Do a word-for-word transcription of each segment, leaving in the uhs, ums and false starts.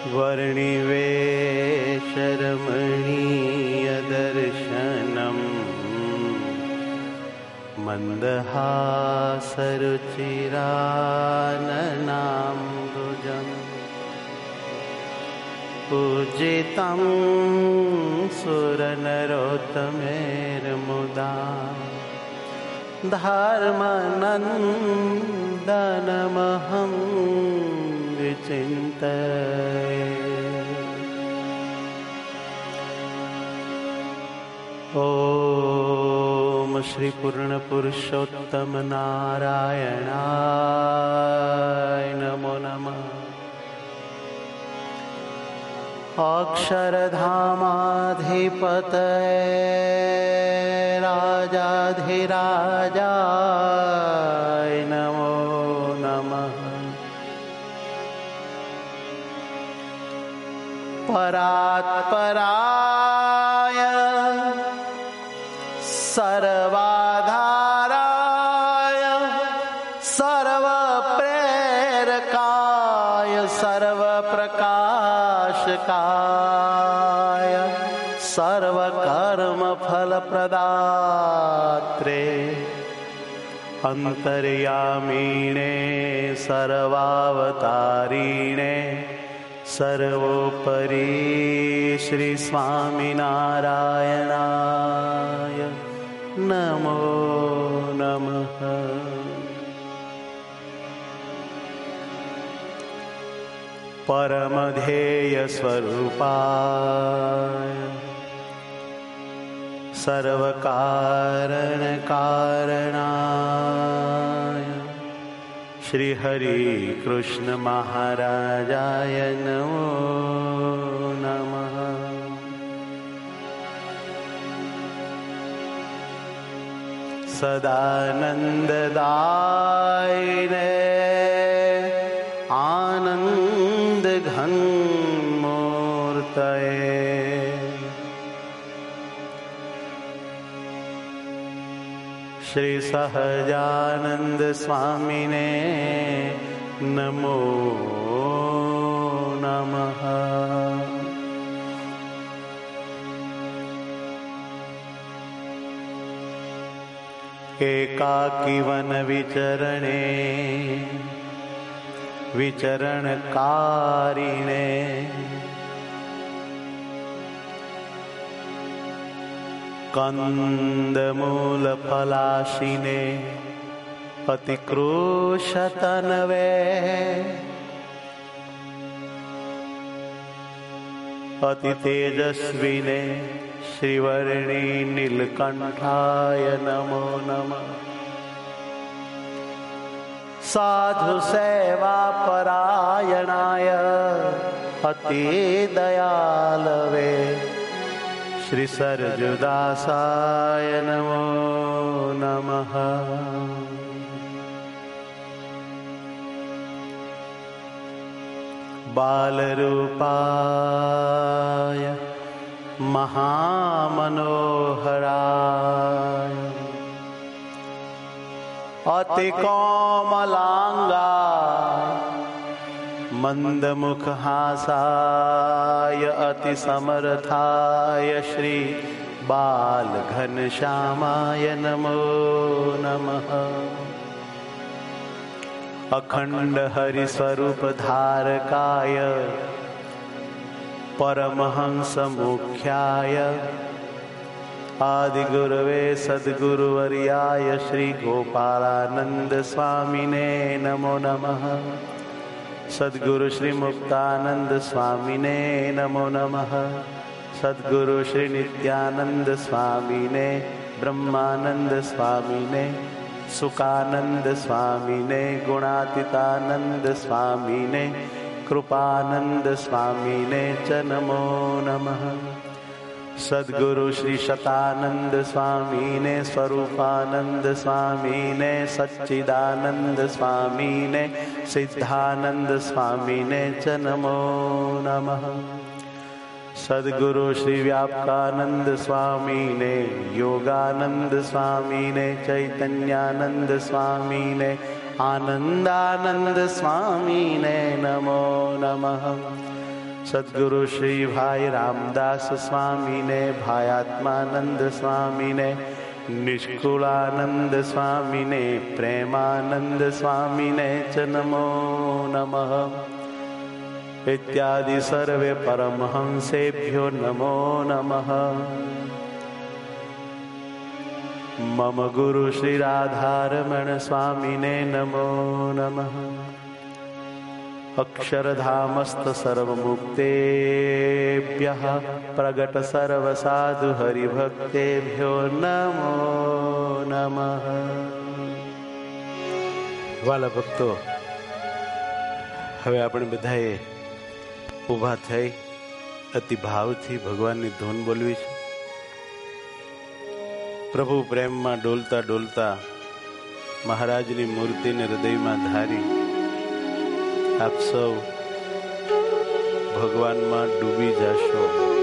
वर्णिवेशरमणीयदर्शनम् मन्दहासरुचिराननाम्बुजम् पूजितं सुरनरोत्तमेर्मुदा धर्मनन्दनमहं विचिन्तये। ओम श्री पूर्ण पुरुषोत्तम नारायणाय नमो नमः। अक्षरधामाधिपतये राजाधिराजाय नमो नमः। परात्पराय सर्वाधाराय सर्वप्रेरकाय सर्वप्रकाशकाय सर्वकर्मफलप्रदात्रे अन्तर्यामिणे सर्वावतारिणे सर्वोपरि श्री स्वामिनारायणाय नमो नमः। परमध्येय स्वरूपाय सर्वकारण कारणाय श्री हरि कृष्ण महाराजाय नमो नमः। सदानंददायिने आनंद घन मूर्तये श्री सहजानंद स्वामिने नमो नमः। एकाकी वन विचरणे विचरणकारिणे कंदमूल फलाशिने अतिक्रोशतनवे अति तेजस्विने श्रीवर्णी नीलकंठाय नमो नमः। साधु सेवा परायणाय अति दयालवे श्री सरजुदासाय नमो नमः। बालरूपाय महामनोहराय अति कोमलांगाय मंदमुखहासाय अति समर्थाय श्री बाल घनश्यामाय नमो नमः। अखंड हरि स्वरूप धारकाय परमहंस मुख्याय आदि गुरवे सद्गुरुवर्याय श्री गोपालानंद स्वामिने नमो नमः। सद्गुरु श्री मुक्तानंद स्वामिने नमो नमः। सद्गुरु श्री नित्यानंद स्वामिने ब्रह्मानंद स्वामिने सुखानंद स्वामिने गुणातीतानंद स्वामिने कृपानंद स्वामिने च नमो नमः। सद्गुरु श्री शतानंद स्वामिने स्वरूपानंद स्वामिने सच्चिदानंद स्वामिने सिद्धानंद स्वामिने च नमो नमः। सद्गुरु श्री व्यापकानंद स्वामिने योगानंद स्वामिने चैतन्यानंद स्वामिने आनंदानंद स्वामिने नमो नमः। સદગુરુ શ્રી ભાઈ રામદાસ સ્વામીને, ભાઈ આત્માનંદ સ્વામીને, નિષ્કુળાનંદ સ્વામીને, પ્રેમાનંદ સ્વામીને ચ નમો નમઃ. ઇત્યાદિ સર્વે પરમહંસેભ્યો નમો નમઃ. મમ ગુરુ શ્રી રાધારમણ સ્વામીને નમો નમઃ. અક્ષરધામસ્થ સર્વમુક્તેભ્યઃ પ્રગટ સર્વ સાધુ હરિભક્તેભ્યો નમો નમઃ. વાલા ભક્તો, હવે આપણે બધાએ ઊભા થઈ અતિ ભાવથી ભગવાનની ધૂન બોલવી છે. પ્રભુ પ્રેમમાં ડોલતા ડોલતા મહારાજની મૂર્તિને હૃદયમાં ધારી આપ સૌ ભગવાનમાં ડૂબી જશો.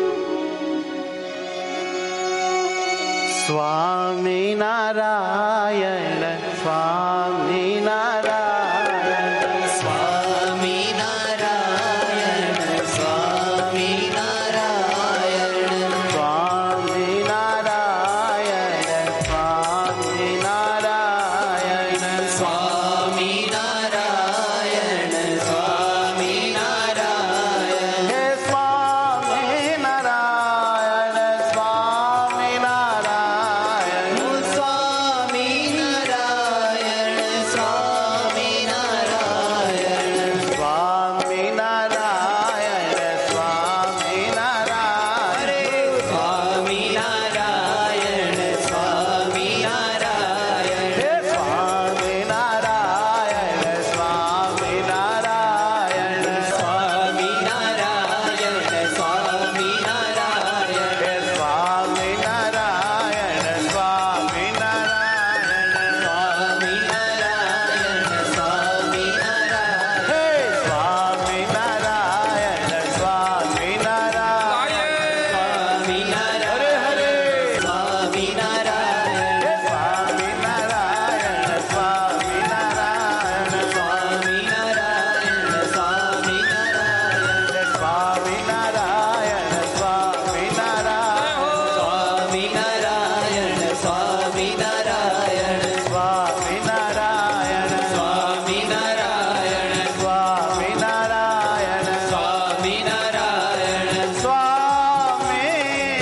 સ્વામી નારાયણ સ્વામી નારાયણ સ્વામી નારાયણ સ્વામી નારાયણ સ્વામી નારાયણ સ્વામી નારાયણ સ્વામી નારાયણ સ્વામી નારાયણ હે સ્વામી નારાયણ સ્વામી નારાયણ સ્વામી નારાયણ સ્વામી નારાયણ સ્વામી નારાયણ સ્વામી નારાયણ સ્વામી નારાયણ સ્વામી નારાયણ હે સ્વામી નારાયણ સ્વામી નારાયણ સ્વામી નારાયણ સ્વામી નારાયણ હે સ્વામી નારાયણ સ્વામી નારાયણ સ્વામી નારાયણ સ્વામી નારાયણ હે સ્વામી નારાયણ સ્વામી નારાયણ સ્વામી નારાયણ હરે હરે સ્વામી નારાયણ હે સ્વામી નારાયણ સ્વામી નારાયણ સ્વામી નારાયણ સ્વામી નારાયણ હે સ્વામી નારાયણ સ્વામી નારાયણ સ્વામી નારાયણ સ્વામી નારાયણ સ્વામી નારાયણ સ્વામી નારાયણ સ્વામી નારાયણ સ્વામી નારાયણ સ્વામી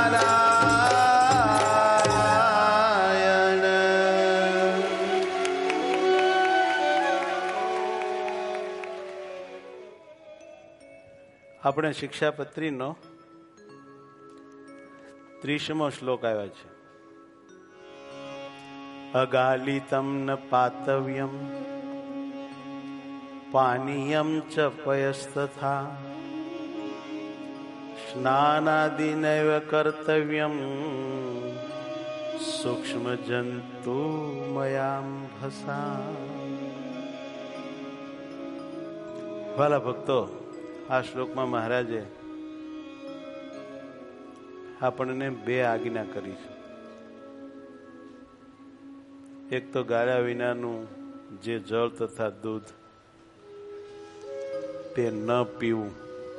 નારાયણ. આપણે શિક્ષાપત્રીનો ત્રીસમો શ્લોક આવ્યા છે. અગાલિતમ ન પાતવ્યમ પાનીયમ ચ પયસ્તથા સ્નાનાદિનૈવ કર્તવ્યમ સૂક્ષ્મ જંતુ મયામ ભસા. વાલા ભક્તો, આ શ્લોકમાં મહારાજે આપણને બે આજ્ઞા કરી છે. એક તો ગાળ્યા વિનાનું જે જળ તથા દૂધ તે ન પીવું.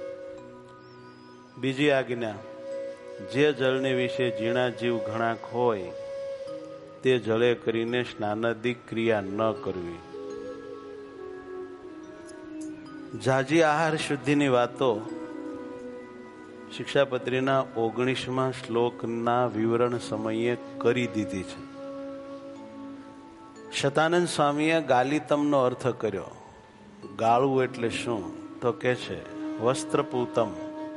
બીજી આજ્ઞા, જે જળને વિશે ઝીણા જીવ ઘણાક હોય તે જળે કરીને સ્નાનાદિક ક્રિયા ન કરવી. જાજી આહાર શુદ્ધિની વાતો શિક્ષાપત્રીના ઓગણીસમા શ્લોકના વિવરણ સમયે કરી દીધી છે. શતાનંદ સ્વામીએ ગાલિતમનો અર્થ કર્યો. ગાળવું એટલે શું? તો કે છે વસ્ત્રપૂતમ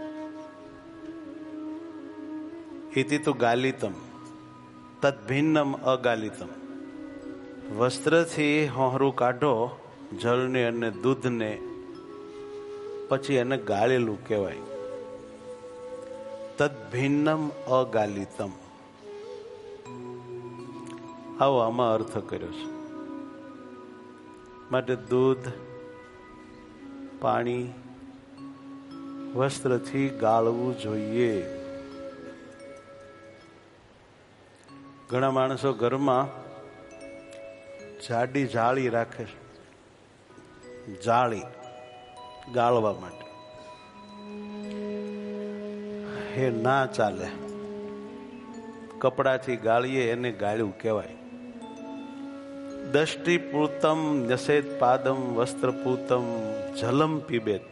ઇતિ તુ ગાલિતમ તદ્ભિન્નમ અગાલિતમ. વસ્ત્રથી હોહરું કાઢો જળને અને દૂધને, પછી એને ગાળેલું કહેવાય. તદ્ભિન્નમ અગાલિતમ, આવો આમાં અર્થ કર્યો છે. માટે દૂધ, પાણી, વસ્ત્રથી ગાળવું જોઈએ. ઘણા માણસો ઘરમાં જાડી જાળી રાખે છે, જાળી ગાળવા માટે. એ ના ચાલે. કપડાથી ગાળીએ એને ગાળ્યું કહેવાય. દષ્ટિ પૂતમ ન્યસેત પાદમ વસ્ત્ર પૂતમ જલમ પીબેત,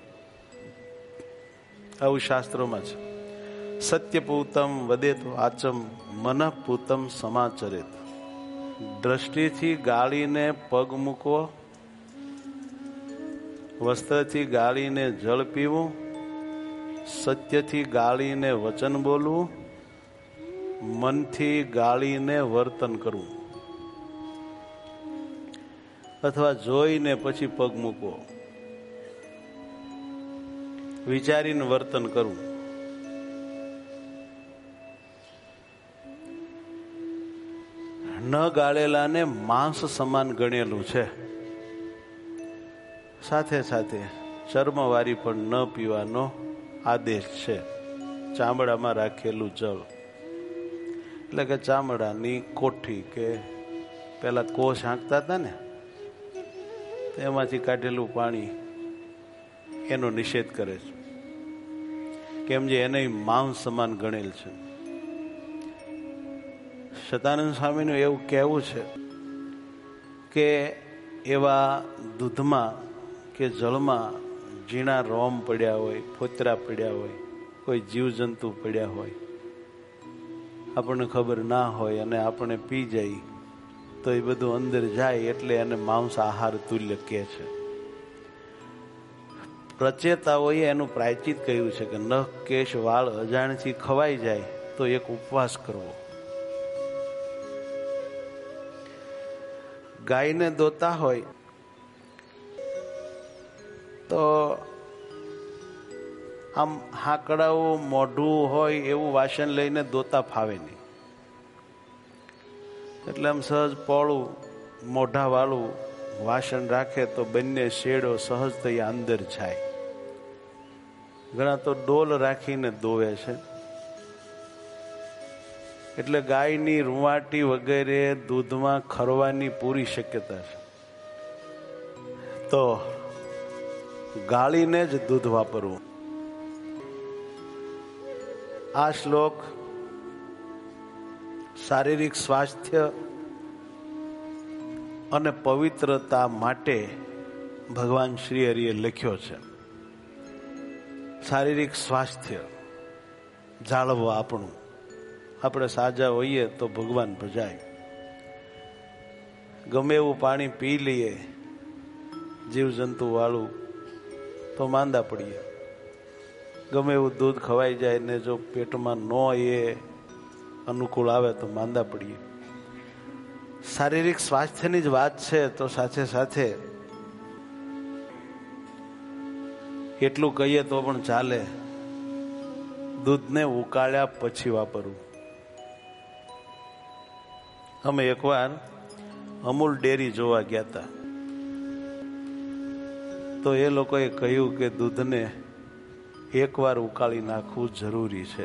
આવું શાસ્ત્રોમાં છે. સત્ય પૂતમ વદેત વાચમ મન પૂતમ સમાચરેત. દ્રષ્ટિથી ગાળીને પગ મૂકવો, વસ્ત્રથી ગાળીને જળ પીવું, સત્યથી ગાળીને વચન બોલવું, મનથી ગાળીને વર્તન કરવું, અથવા જોઈને પછી પગ મૂકવો, વિચારીને વર્તન કરવું. ન ગાળેલાને માંસ સમાન ગણેલું છે. સાથે સાથે ચર્મવારી પણ ન પીવાનો આદેશ છે. ચામડામાં રાખેલું જળ એટલે કે ચામડાની કોઠી કે પેલા કોષ હાંકતા હતા ને, એમાંથી કાઢેલું પાણી એનો નિષેધ કરે છે. કેમ જે એને માંસ સમાન ગણેલ છે. સતાનંદ સ્વામીનું એવું કહેવું છે કે એવા દૂધમાં કે જળમાં ઝીણા રોમ પડ્યા હોય, ફોતરા પડ્યા હોય, કોઈ જીવજંતુ પડ્યા હોય, આપણને ખબર ના હોય અને આપણે પી જાય તો એ બધું અંદર જાય એટલે એને માંસ આહાર તુલ્ય કહે છે. પ્રચેતાઓએ એનું પ્રાયચિત કહ્યું છે કે નખ કેશ વાળ અજાણથી ખવાઈ જાય તો એક ઉપવાસ કરવો. ગાયને દોતા હોય તો આમ હાકડાઓ મોઢું હોય એવું વાસણ લઈને દોતા ફાવે નહીં. એટલે આમ સહજ પોળું મોઢા વાળું વાસણ રાખે તો બંને શેડો સહજ થઈ અંદર જાય. ઘણા તો ડોલ રાખીને દોવે છે. એટલે ગાયની રૂંવાટી વગેરે દૂધમાં ખરવાની પૂરી શક્યતા છે. તો ગાળીને જ દૂધ વાપરવું. આ શ્લોક શારીરિક સ્વાસ્થ્ય અને પવિત્રતા માટે ભગવાન શ્રી હરિએ લખ્યો છે. શારીરિક સ્વાસ્થ્ય જાળવવા આપણું, આપણે સાજા હોઈએ તો ભગવાન ભજાય. ગમે એવું પાણી પી લઈએ જીવજંતુ વાળું તો માંદા પડીએ. ગમે એવું દૂધ ખવાઈ જાય ને જો પેટમાં ન એ અનુકૂળ આવે તો માંદા પડીએ. શારીરિક સ્વાસ્થ્યની જ વાત છે તો સાથે સાથે એટલું કહીએ તો પણ ચાલે, દૂધને ઉકાળ્યા પછી વાપરવું. અમે એકવાર અમૂલ ડેરી જોવા ગયા હતા તો એ લોકોએ કહ્યું કે દૂધને એકવાર ઉકાળી નાખવું જરૂરી છે.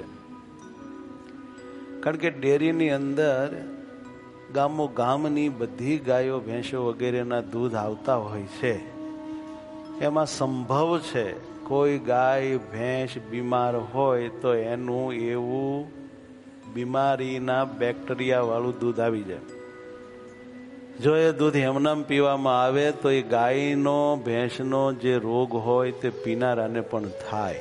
કારણ કે ડેરીની અંદર ગામો ગામની બધી ગાયો ભેંસો વગેરેના દૂધ આવતા હોય છે. એમાં સંભવ છે કોઈ ગાય ભેંસ બીમાર હોય તો એનું એવું બીમારીના બેક્ટેરિયા વાળું દૂધ આવી જાય. જો એ દૂધ એમનામ પીવામાં આવે તો એ ગાયનો ભેંસનો જે રોગ હોય તે પીનારાને પણ થાય.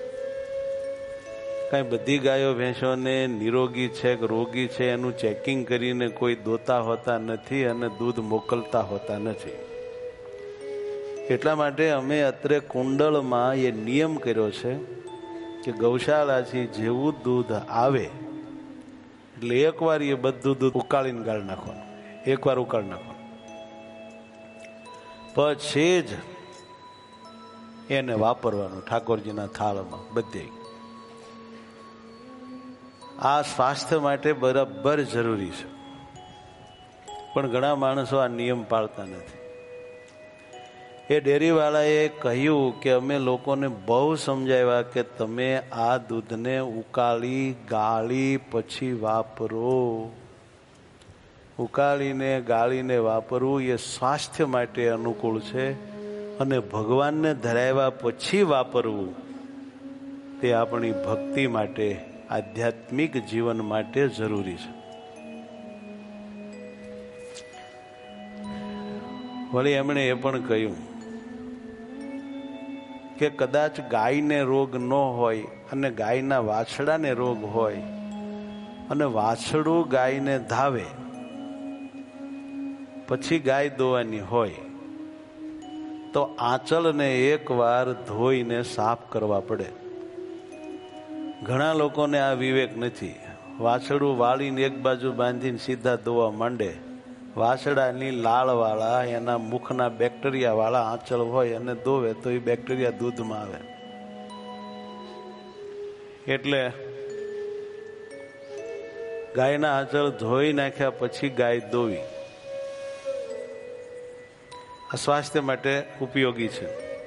કઈ બધી ગાયો ભેંસોને નિરોગી છે કે રોગી છે એનું ચેકિંગ કરીને કોઈ દોતા હોતા નથી અને દૂધ મોકલતા હોતા નથી. એટલા માટે અમે અત્રે કુંડળમાં એ નિયમ કર્યો છે કે ગૌશાળાથી જેવું દૂધ આવે એટલે એકવાર એ બધું દૂધ ઉકાળીને ગાળી નાખવાનું. એકવાર ઉકાળી નાખવાનું પછી જ એને વાપરવાનું ઠાકોરજીના થાળમાં બધે. આ સ્વાસ્થ્ય માટે બરાબર જરૂરી છે, પણ ઘણા માણસો આ નિયમ પાળતા નથી. એ ડેરીવાળાએ કહ્યું કે અમે લોકોને બહુ સમજાવ્યા કે તમે આ દૂધને ઉકાળી ગાળી પછી વાપરો. ઉકાળીને ગાળીને વાપરવું એ સ્વાસ્થ્ય માટે અનુકૂળ છે અને ભગવાનને ધરાવ્યા પછી વાપરવું તે આપણી ભક્તિ માટે, આધ્યાત્મિક જીવન માટે જરૂરી છે. વળી એમણે એ પણ કહ્યું કે કદાચ ગાયને રોગ ન હોય અને ગાયના વાછડાને રોગ હોય અને વાછડું ગાયને ધાવે, પછી ગાય દોવાની હોય તો આંચળને એક વાર ધોઈને સાફ કરવા પડે. ઘણા લોકોને આ વિવેક નથી. વાછડું વાળીને એક બાજુ બાંધીને સીધા ધોવા માંડે. વાછડાની લાળવાળા, એના મુખના બેક્ટેરિયા વાળા આંચળ હોય અને ધોવે તો એ બેક્ટેરિયા દૂધમાં આવે. એટલે ગાયના આંચળ ધોઈ નાખ્યા પછી ગાય દોવી આ સ્વાસ્થ્ય માટે ઉપયોગી છે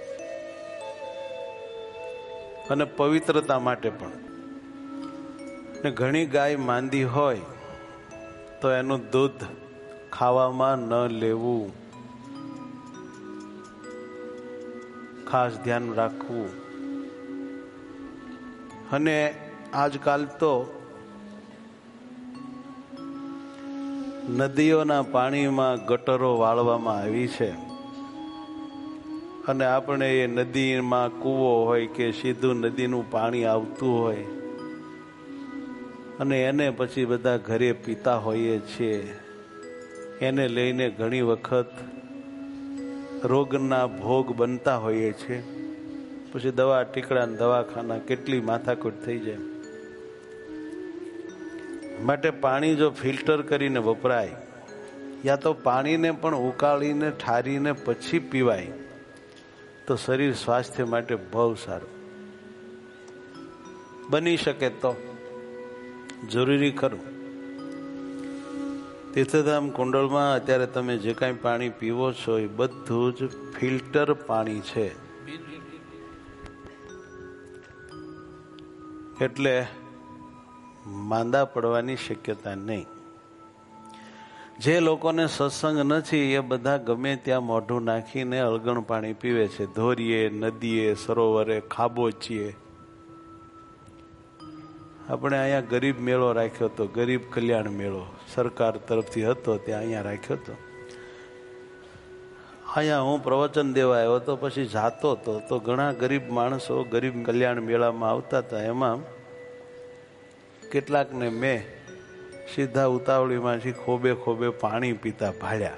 અને પવિત્રતા માટે પણ. ને ઘણી ગાય માંદી હોય તો એનું દૂધ ખાવામાં ન લેવું, ખાસ ધ્યાન રાખવું. અને આજકાલ તો નદીઓના પાણીમાં ગટરો વાળવામાં આવી છે અને આપણે એ નદીમાં કૂવો હોય કે સીધું નદીનું પાણી આવતું હોય અને એને પછી બધા ઘરે પીતા હોઈએ છીએ. એને લઈને ઘણી વખત રોગના ભોગ બનતા હોઈએ છીએ. પછી દવા ટીકડા દવાખાના કેટલી માથાકૂટ થઈ જાય. માટે પાણી જો ફિલ્ટર કરીને વપરાય યા તો પાણીને પણ ઉકાળીને ઠારીને પછી પીવાય તો શરીર સ્વાસ્થ્ય માટે બહુ સારું. બની શકે તો જરૂરી ખરું. તીર્થધામ કુંડળમાં અત્યારે તમે જે કાંઈ પાણી પીવો છો એ બધું જ ફિલ્ટર પાણી છે. એટલે માંદા પડવાની શક્યતા નહીં. જે લોકોને સત્સંગ નથી એ બધા ગમે ત્યાં મોઢું નાખીને અળગણ પાણી પીવે છે. ધોરીએ, નદીએ, સરોવરે, ખાબોચીએ. આપણે અહીંયા ગરીબ મેળો રાખ્યો હતો, ગરીબ કલ્યાણ મેળો સરકાર તરફથી હતો, ત્યાં અહીંયા રાખ્યો હતો. અહીંયા હું પ્રવચન દેવા આવ્યો તો પછી જાતો હતો તો ઘણા ગરીબ માણસો ગરીબ કલ્યાણ મેળામાં આવતા હતા. એમાં કેટલાકને મેં સીધા ઉતાવળીમાંથી ખોબે ખોબે પાણી પીતા ભાળ્યા.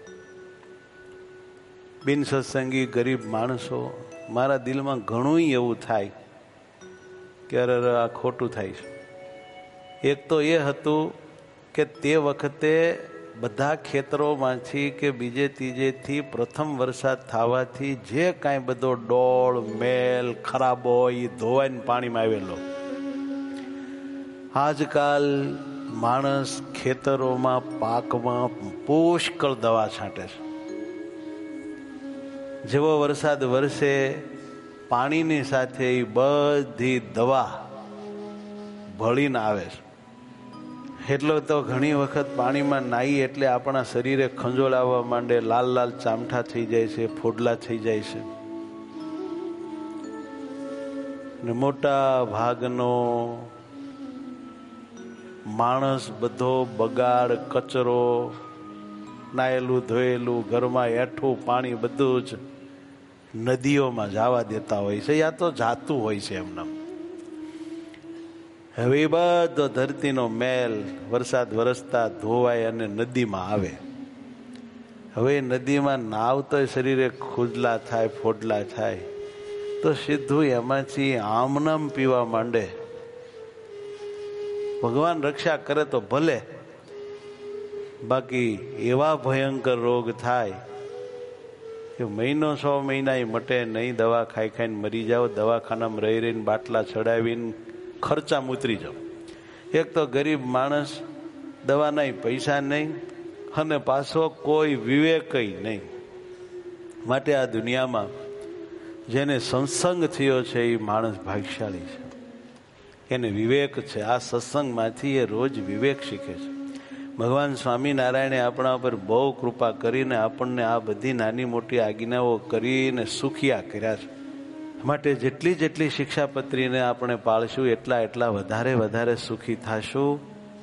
બિન સત્સંગી ગરીબ માણસો. મારા દિલમાં ઘણું એવું થાય કે અરે આ ખોટું થાય છે. એક તો એ હતું કે તે વખતે બધા ખેતરોમાંથી કે બીજે ત્રીજેથી પ્રથમ વરસાદ થવાથી જે કાંઈ બધો ડોળ, મેલ, ખરાબો એ ધોવાઈને પાણીમાં આવેલો. આજકાલ માણસ ખેતરોમાં પાકમાં પુષ્કળ દવા છાંટે છે. જેવો વરસાદ વરસે પાણીની સાથે એ બધી દવા ભળીને આવે છે. એટલો તો ઘણી વખત પાણીમાં નાહી એટલે આપણા શરીરે ખંજોળાવા માંડે, લાલ લાલ ચામઠા થઈ જાય છે, ફોડલા થઈ જાય છે. ને મોટા ભાગનો માણસ બધો બગાડ, કચરો, નાયેલું ધોયેલું ઘરમાં એઠું પાણી બધું જ નદીઓમાં જવા દેતા હોય છે, યા તો જાતું હોય છે એમના. હવે એ બધો ધરતીનો મેલ વરસાદ વરસતા ધોવાય અને નદીમાં આવે. હવે નદીમાં નાવતોય શરીરે ખુજલા થાય, ફોડલા થાય તો સીધું એમાંથી આમનામ પીવા માંડે. ભગવાન રક્ષા કરે તો ભલે, બાકી એવા ભયંકર રોગ થાય કે મહિનો છ મહિના એ મટે નહીં. દવા ખાઈ ખાઈને મરી જાઓ, દવાખાનામાં રહી રહીને બાટલા ચડાવીને ખર્ચામાં ઉતરી જાઓ. એક તો ગરીબ માણસ, દવાના પૈસા નહીં અને પાછો કોઈ વિવેકય નહીં. માટે આ દુનિયામાં જેને સત્સંગ થયો છે એ માણસ ભાગ્યશાળી છે, એને વિવેક છે. આ સત્સંગમાંથી એ રોજ વિવેક શીખે છે. ભગવાન સ્વામિનારાયણે આપણા પર બહુ કૃપા કરીને આપણને આ બધી નાની મોટી આજ્ઞાઓ કરીને સુખિયા કર્યા છે. માટે જેટલી જેટલી શિક્ષાપત્રીને આપણે પાળશું એટલા એટલા વધારે વધારે સુખી થશું.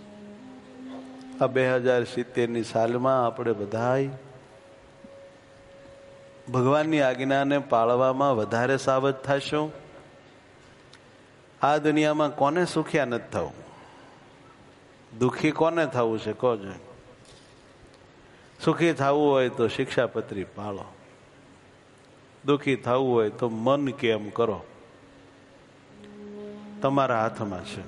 આ બે હજાર સિત્તેર ની સાલમાં આપણે બધાય ભગવાનની આજ્ઞાને પાળવામાં વધારે સાવધ થશું. આ દુનિયામાં કોને સુખ્યા નથી થવું? દુઃખી કોને થવું છે કહો? સુખી થવું હોય તો શિક્ષાપત્રી પાળો, દુઃખી થવું હોય તો મન કેમ કરો, તમારા હાથમાં છે.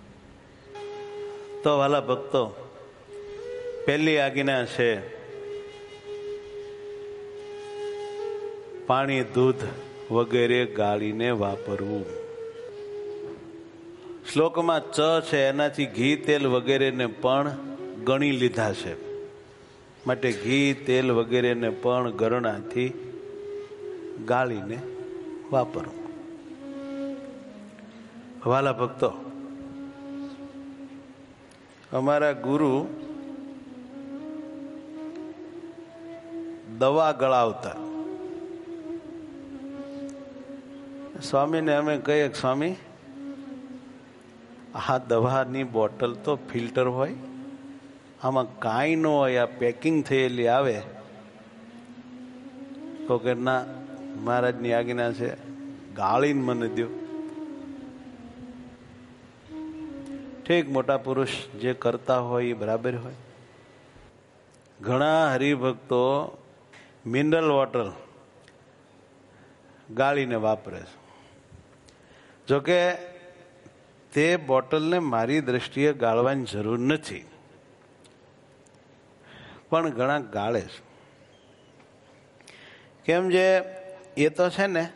તો વાલા ભક્તો, પહેલી આજ્ઞા છે પાણી દૂધ વગેરે ગાળીને વાપરવું. શ્લોકમાં ચ છે એનાથી ઘી તેલ વગેરેને પણ ગણી લીધા છે. માટે ઘી તેલ વગેરેને પણ ગરણાથી ગાળીને વાપરવું. વાલા ભક્તો, અમારા ગુરુ દવા ગળાવતા. સ્વામીને અમે કહીએ, સ્વામી આ દવાની બોટલ તો ફિલ્ટર હોય, આમાં કાંઈ ન હોય, આ પેકિંગ થયેલી આવે. તો કે ના, મહારાજની આજ્ઞા છે, ગાળીને મને દો. ઠીક, મોટા પુરુષ જે કરતા હોય એ બરાબર હોય. ઘણા હરિભક્તો મિનરલ વોટર ગાળીને વાપરે છે. જોકે તે બોટલને મારી દ્રષ્ટિએ ગાળવાની જરૂર નથી, પણ ઘણા ગાળે છે. કેમ? જે એ તો છે ને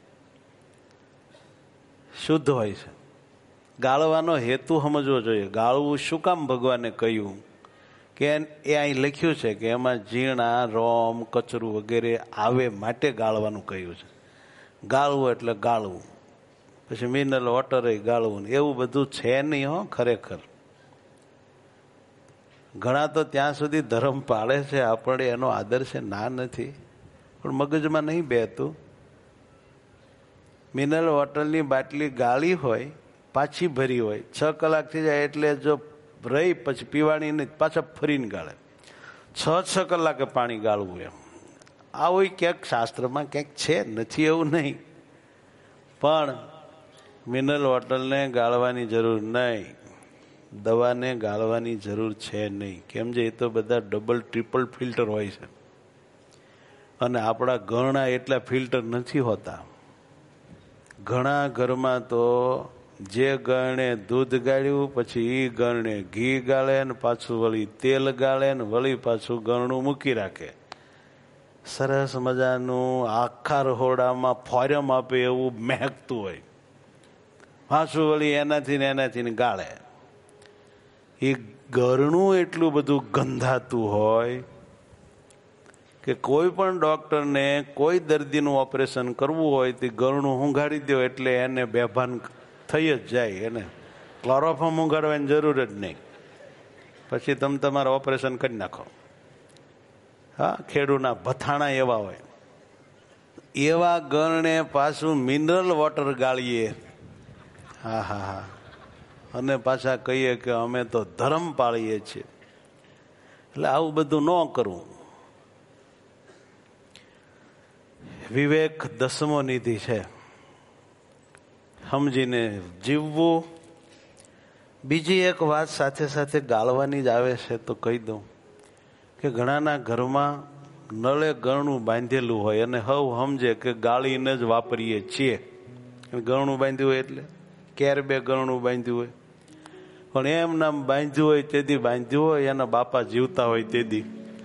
શુદ્ધ હોય છે. ગાળવાનો હેતુ સમજવો જોઈએ. ગાળવું શું કામ ભગવાને કહ્યું? કે એ અહીં લખ્યું છે કે એમાં ઝીણા, રોમ, કચરું વગેરે આવે માટે ગાળવાનું કહ્યું છે. ગાળવું એટલે ગાળવું. પછી મિનરલ વોટર ગાળવું, એવું બધું છે નહીં હો ખરેખર. ઘણા તો ત્યાં સુધી ધર્મ પાળે છે, આપણે એનો આદર છે ના નથી, પણ મગજમાં નહીં બેતું. મિનરલ વોટરની બાટલી ગાળી હોય, પાછી ભરી હોય, છ કલાક થઈ જાય એટલે જો રહી પછી પીવાની નહીં, પાછા ફરીને ગાળે. છ છ કલાકે પાણી ગાળવું એમ આવું ક્યાંક શાસ્ત્રમાં ક્યાંક છે, નથી એવું નહીં. પણ મિનરલ વોટરને ગાળવાની જરૂર નહીં, દવાને ગાળવાની જરૂર છે નહીં. કેમ? જે એ તો બધા ડબલ ટ્રિપલ ફિલ્ટર હોય છે, અને આપણા ઘરના એટલા ફિલ્ટર નથી હોતા. ઘણા ઘરમાં તો જે ગરણે દૂધ ગાળ્યું, પછી એ ગરણે ઘી ગાળે, ને પાછું વળી તેલ ગાળે, ને વળી પાછું ગરણું મૂકી રાખે. સરસ મજાનું આખા રહોડામાં ફોરમ આપે એવું મહેકતું હોય, પાછું વળી એનાથી ને એનાથી ગાળે. એ ગરણું એટલું બધું ગંધાતું હોય કે કોઈ પણ ડોક્ટરને કોઈ દર્દીનું ઓપરેશન કરવું હોય તે ગરણું ઊંઘાડી દો એટલે એને બેભાન થઈ જ જાય. એને ક્લોરોફોર્મ ઊંઘાડવાની જરૂર જ નહીં, પછી તમે તમારું ઓપરેશન કરી નાખો. હા, ખેડૂના ભથાણા એવા હોય. એવા ગરણે પાછું મિનરલ વોટર ગાળીએ, હા હા હા, અને પાછા કહીએ કે અમે તો ધર્મ પાળીએ છીએ. એટલે આવું બધું ન કરવું. વિવેક દસમો નિધિ છે, સમજીને જીવવું. બીજી એક વાત સાથે સાથે ગાળવાની જ આવે છે તો કહી દઉં કે ઘણાના ઘરમાં નળે ગરણું બાંધેલું હોય અને હવ સમજે કે ગાળીને જ વાપરીએ છીએ. ગરણું બાંધ્યું હોય એટલે કેર બે ગરણું બાંધ્યું હોય, પણ એમ નામ બાંધ્યું હોય તેથી બાંધ્યું હોય, એના બાપા જીવતા હોય તેથી.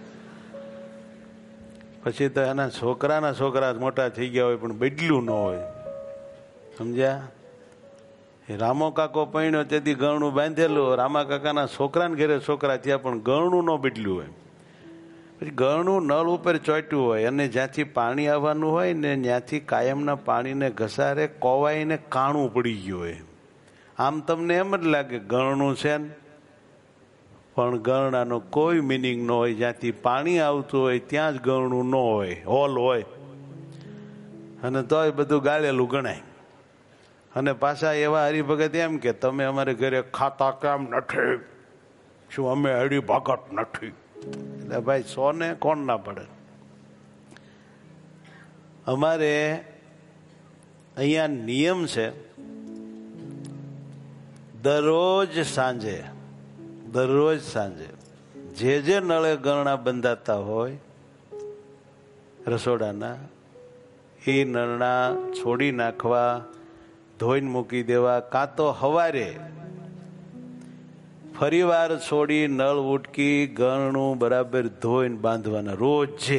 પછી તો એના છોકરાના છોકરા મોટા થઈ ગયા હોય પણ બદલ્યું ન હોય. સમજ્યા? રામો કાકો પૈણ્યો તેથી ગરણું બાંધેલું, રામા કાકાના છોકરાને ઘેરે છોકરા થયા પણ ગરણું ન બદલ્યું હોય. પછી ગરણું નળ ઉપર ચોંટ્યું હોય અને જ્યાંથી પાણી આવવાનું હોય ને ત્યાંથી કાયમના પાણીને ઘસારે કોવાઈને કાણું પડી ગયું હોય. આમ તમને એમ જ લાગે ગરણું છે ને, પણ ગરણાનો કોઈ મિનિંગ ન હોય. જ્યાંથી પાણી આવતું હોય ત્યાં જ ગરણું ન હોય, હોલ હોય. અને તોય બધું ગાળેલું ગણાય. અને પાછા એવા હરિભગત એમ કે તમે અમારે ઘરે ખાતા કેમ નથી? શું અમે હરિભગત નથી? એટલે ભાઈ સોને કોણ ના પડે? અમારે અહીંયા નિયમ છે, દરરોજ સાંજે દરરોજ સાંજે જે જે નળે ગરણા બંધાતા હોય રસોડાના, એ નળના છોડી નાખવા, ધોઈને મૂકી દેવા, કાં તો હવારે ફરી વાર છોડી નળ ઉટકી ગરણું બરાબર ધોઈને બાંધવાના રોજે.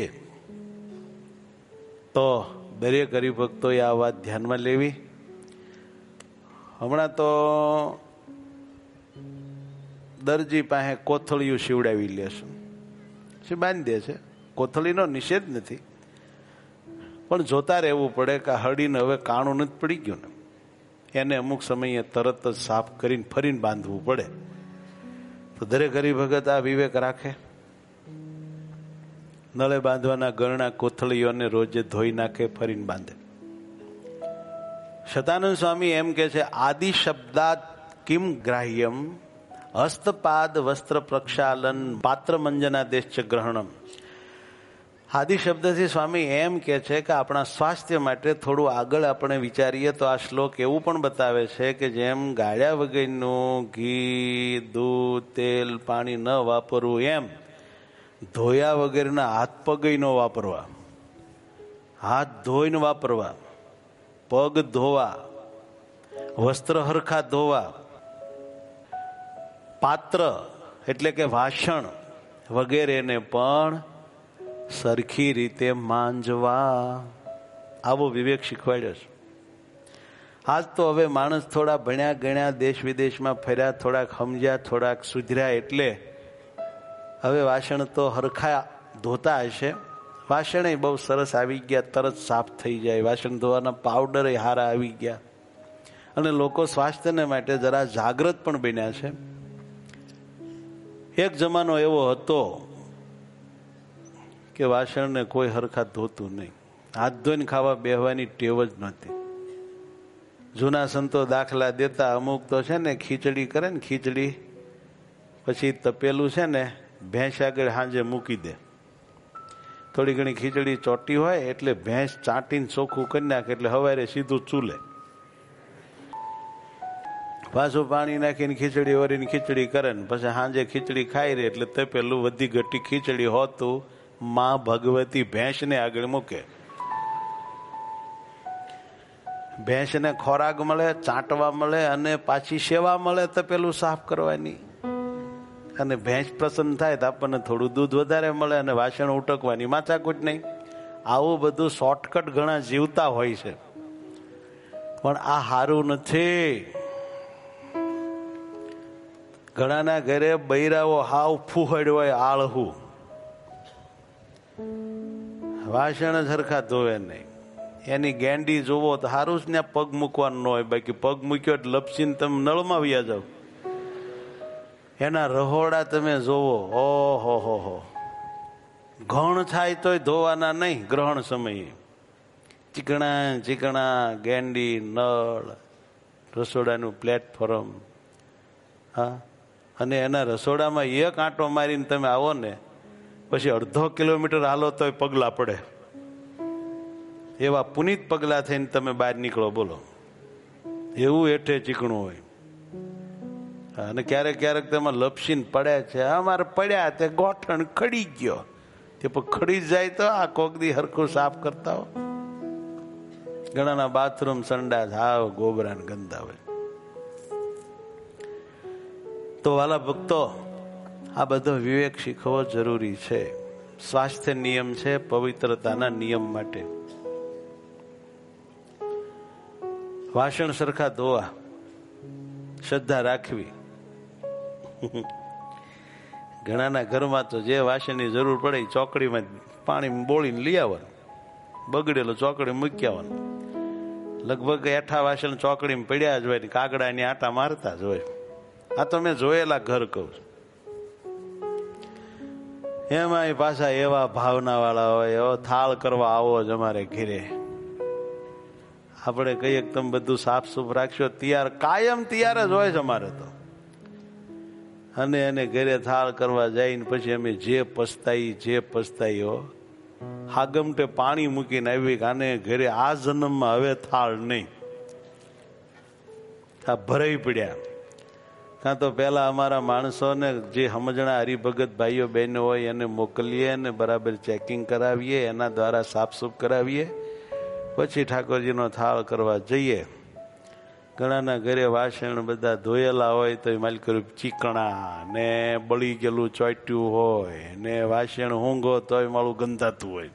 તો દરેક હરિભક્તોએ આ વાત ધ્યાનમાં લેવી. હમણાં તો દરજી પાસે કોથળીઓ સીવડાવી લેશું, શું બાંધી દે છે. કોથળીનો નિષેધ નથી, પણ જોતા રહેવું પડે કે હળીને હવે કાણું નથી પડી ગયું ને, એને અમુક સમયે તરત જ સાફ કરીને ફરીને બાંધવું પડે. તો દરેક હરિભગત આ વિવેક રાખે, નળે બાંધવાના ગરણા કોથળીઓને રોજે ધોઈ નાખે, ફરીને બાંધે. શતાનંદ સ્વામી એમ કે છે, આદિ શબ્દાત કિમ ગ્રાહ્યમ હસ્તપાદ વસ્ત્ર પ્રક્ષાલન પાત્ર મંજનાદેશ ગ્રહણમ. આદિ શબ્દથી સ્વામી એમ કે છે કે આપણા સ્વાસ્થ્ય માટે થોડું આગળ આપણે વિચારીએ તો આ શ્લોક એવું પણ બતાવે છે કે જેમ ગાળ્યા વગરનું ઘી, દૂધ, તેલ, પાણી ન વાપરવું, એમ ધોયા વગરના હાથ પગ ન વાપરવા. હાથ ધોઈને વાપરવા, પગ ધોવા, વસ્ત્ર હરખા ધોવા, પાત્ર એટલે કે વાસણ વગેરેને પણ સરખી રીતે માંજવા. આવો વિવેક શીખવાડ્યો છે. આજ તો હવે માણસ થોડા ભણ્યા ગણ્યા, દેશ વિદેશમાં ફર્યા, થોડાક સમજ્યા, થોડાક સુધર્યા, એટલે હવે વાસણ તો હરખા ધોતા હશે. વાસણ બહુ સરસ આવી ગયા, તરત સાફ થઈ જાય. વાસણ ધોવાના પાવડર હારા આવી ગયા, અને લોકો સ્વાસ્થ્યને માટે જરા જાગૃત પણ બન્યા છે. એક જમાનો એવો હતો કે વાસણને કોઈ હરખા ધોતું નહીં, હાથ ધોઈને ખાવા બેહવાની ટેવ જ નહોતી. જૂના સંતો દાખલા દેતા, અમુક તો છે ને ખીચડી કરે ને, ખીચડી પછી તપેલું છે ને ભેંસ આગળ સાંજે મૂકી દે. થોડી ઘણી ખીચડી ચોટી હોય એટલે ભેંસ ચાટીને ચોખ્ખું કરી નાખે, એટલે સવારે સીધું ચૂલે. પાછું પાણી નાખીને ખીચડી વરીને ખીચડી કરે ને પછી સાંજે ખીચડી ખાઈ રહે, એટલે તપેલું વધી ઘટી ખીચડી હોતું માં ભગવતી ભેંસને આગળ મૂકે. ભેંસને ખોરાક મળે, ચાટવા મળે, અને પાછી સેવા મળે તપેલું સાફ કરવાની. અને ભેંસ પ્રસન્ન થાય તો આપણને થોડું દૂધ વધારે મળે, અને વાસણ ઉટકવાની માથાકૂટ નહીં. આવું બધું શોર્ટકટ ઘણા જીવતા હોય છે, પણ આ સારું નથી. ઘણાના ઘરે બૈરાઓ હાવ ફૂહડ હોય, આળહું, વાસણ જ હરખા ધોવે નહીં. એની ગેંડી જોવો તો સારું જ ને પગ મૂકવાનું ન હોય, બાકી પગ મૂક્યો એટલે લપસીને તમે નળમાં વ્યા જાવ. એના રહોડા તમે જોવો, ઓહો હો હો, ઘણ થાય તોય ધોવાના નહીં. ગ્રહણ સમયે ચીકણા ચીકણા ગેંડી, નળ, રસોડાનું પ્લેટફોર્મ, હા, અને એના રસોડામાં એક આંટો મારીને તમે આવો ને પછી અડધો કિલોમીટર હાલો તોય પગલા પડે. એવા પુનિત પગલા થઈને તમે બહાર નીકળો, બોલો. એવું એઠે ચીકણું હોય. અને ક્યારેક ક્યારેક તેમાં લપસીને પડ્યા છે. અમારે પડ્યા તે ગોઠણ ખડી ગયો, તે પણ ખડી જાય તો આ કોકદી હરખું સાફ કરતા હો. ઘણાના બાથરૂમ સંડાસ હાવ ગોબરા ગંદા હોય. તો વાલા ભક્તો, આ બધો વિવેક શીખવો જરૂરી છે. સ્વાસ્થ્ય નિયમ છે પવિત્રતાના નિયમ માટે. વાસણ સરખા ધોવા, શ્રદ્ધા રાખવી. ઘણાના ઘરમાં તો જે વાસણની જરૂર પડે ચોકડીમાં પાણી બોળીને લઈ આવવાનું, બગડેલું ચોકડી મૂકી આવવાનું. લગભગ એઠા વાસણ ચોકડીમાં પડ્યા જ હોય ને કાગડાની આટા મારતા જ હોય. આ તો મેં જોયેલા ઘર કહું છું. એમાં પાછા એવા ભાવના વાળા હોય, એવો થાળ કરવા આવો જ અમારે ઘરે, આપણે કહીએ કે તમે બધું સાફ સુફ રાખશો, તૈયાર કાયમ તૈયાર જ હોય છે અમારે તો. અને એને ઘરે થાળ કરવા જઈને પછી અમે જે પસ્તાઈ જે પસ્તાઈ હો, હાગમટે પાણી મૂકીને આવી કે આને ઘરે આ જન્મમાં હવે થાળ નહીં, આ ભરાઈ પડ્યા. કાં તો પેલા અમારા માણસોને જે સમજણા હરિભગત ભાઈઓ બહેનો હોય એને મોકલીએ ને બરાબર ચેકિંગ કરાવીએ, એના દ્વારા સાફસૂફ કરાવીએ, પછી ઠાકોરજીનો થાળ કરવા જઈએ. ઘણાના ઘરે વાસણ બધા ધોયેલા હોય તો માલ કર્યું ચીકણા ને બળી ગયેલું ચોટ્યું હોય ને વાસણ ઊંઘો તોય મારું ગંધાતું હોય,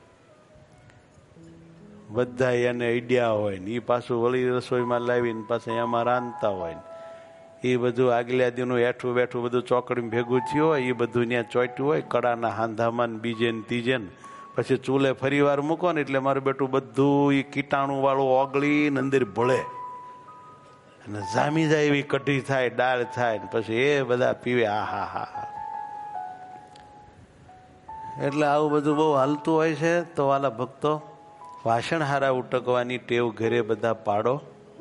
બધા એને ઈડ્યા હોય ને એ પાછું વળી રસોઈમાં લાવીને પાછા એમાં રાંધતા હોય ને એ બધું આગલા દીનું હેઠું બેઠું બધું ચોકડી ભેગું થયું હોય, એ બધું ત્યાં ચોટ્યું હોય કડાના હાંધામાં બીજે ને ત્રીજે ને પછી ચૂલે ફરી વાર મૂકો ને એટલે મારું બેટું બધું એ કીટાણું વાળું ઓગળી ને અંદર ભળે અને જામી જાય એવી કઢી થાય, દાળ થાય ને પછી એ બધા પીવે. આ હા હા હા. એટલે આવું બધું બહુ હાલતું હોય છે. તો વાલા ભક્તો, વાસણ હારા ઉટકવાની ટેવ ઘરે બધા પાડો,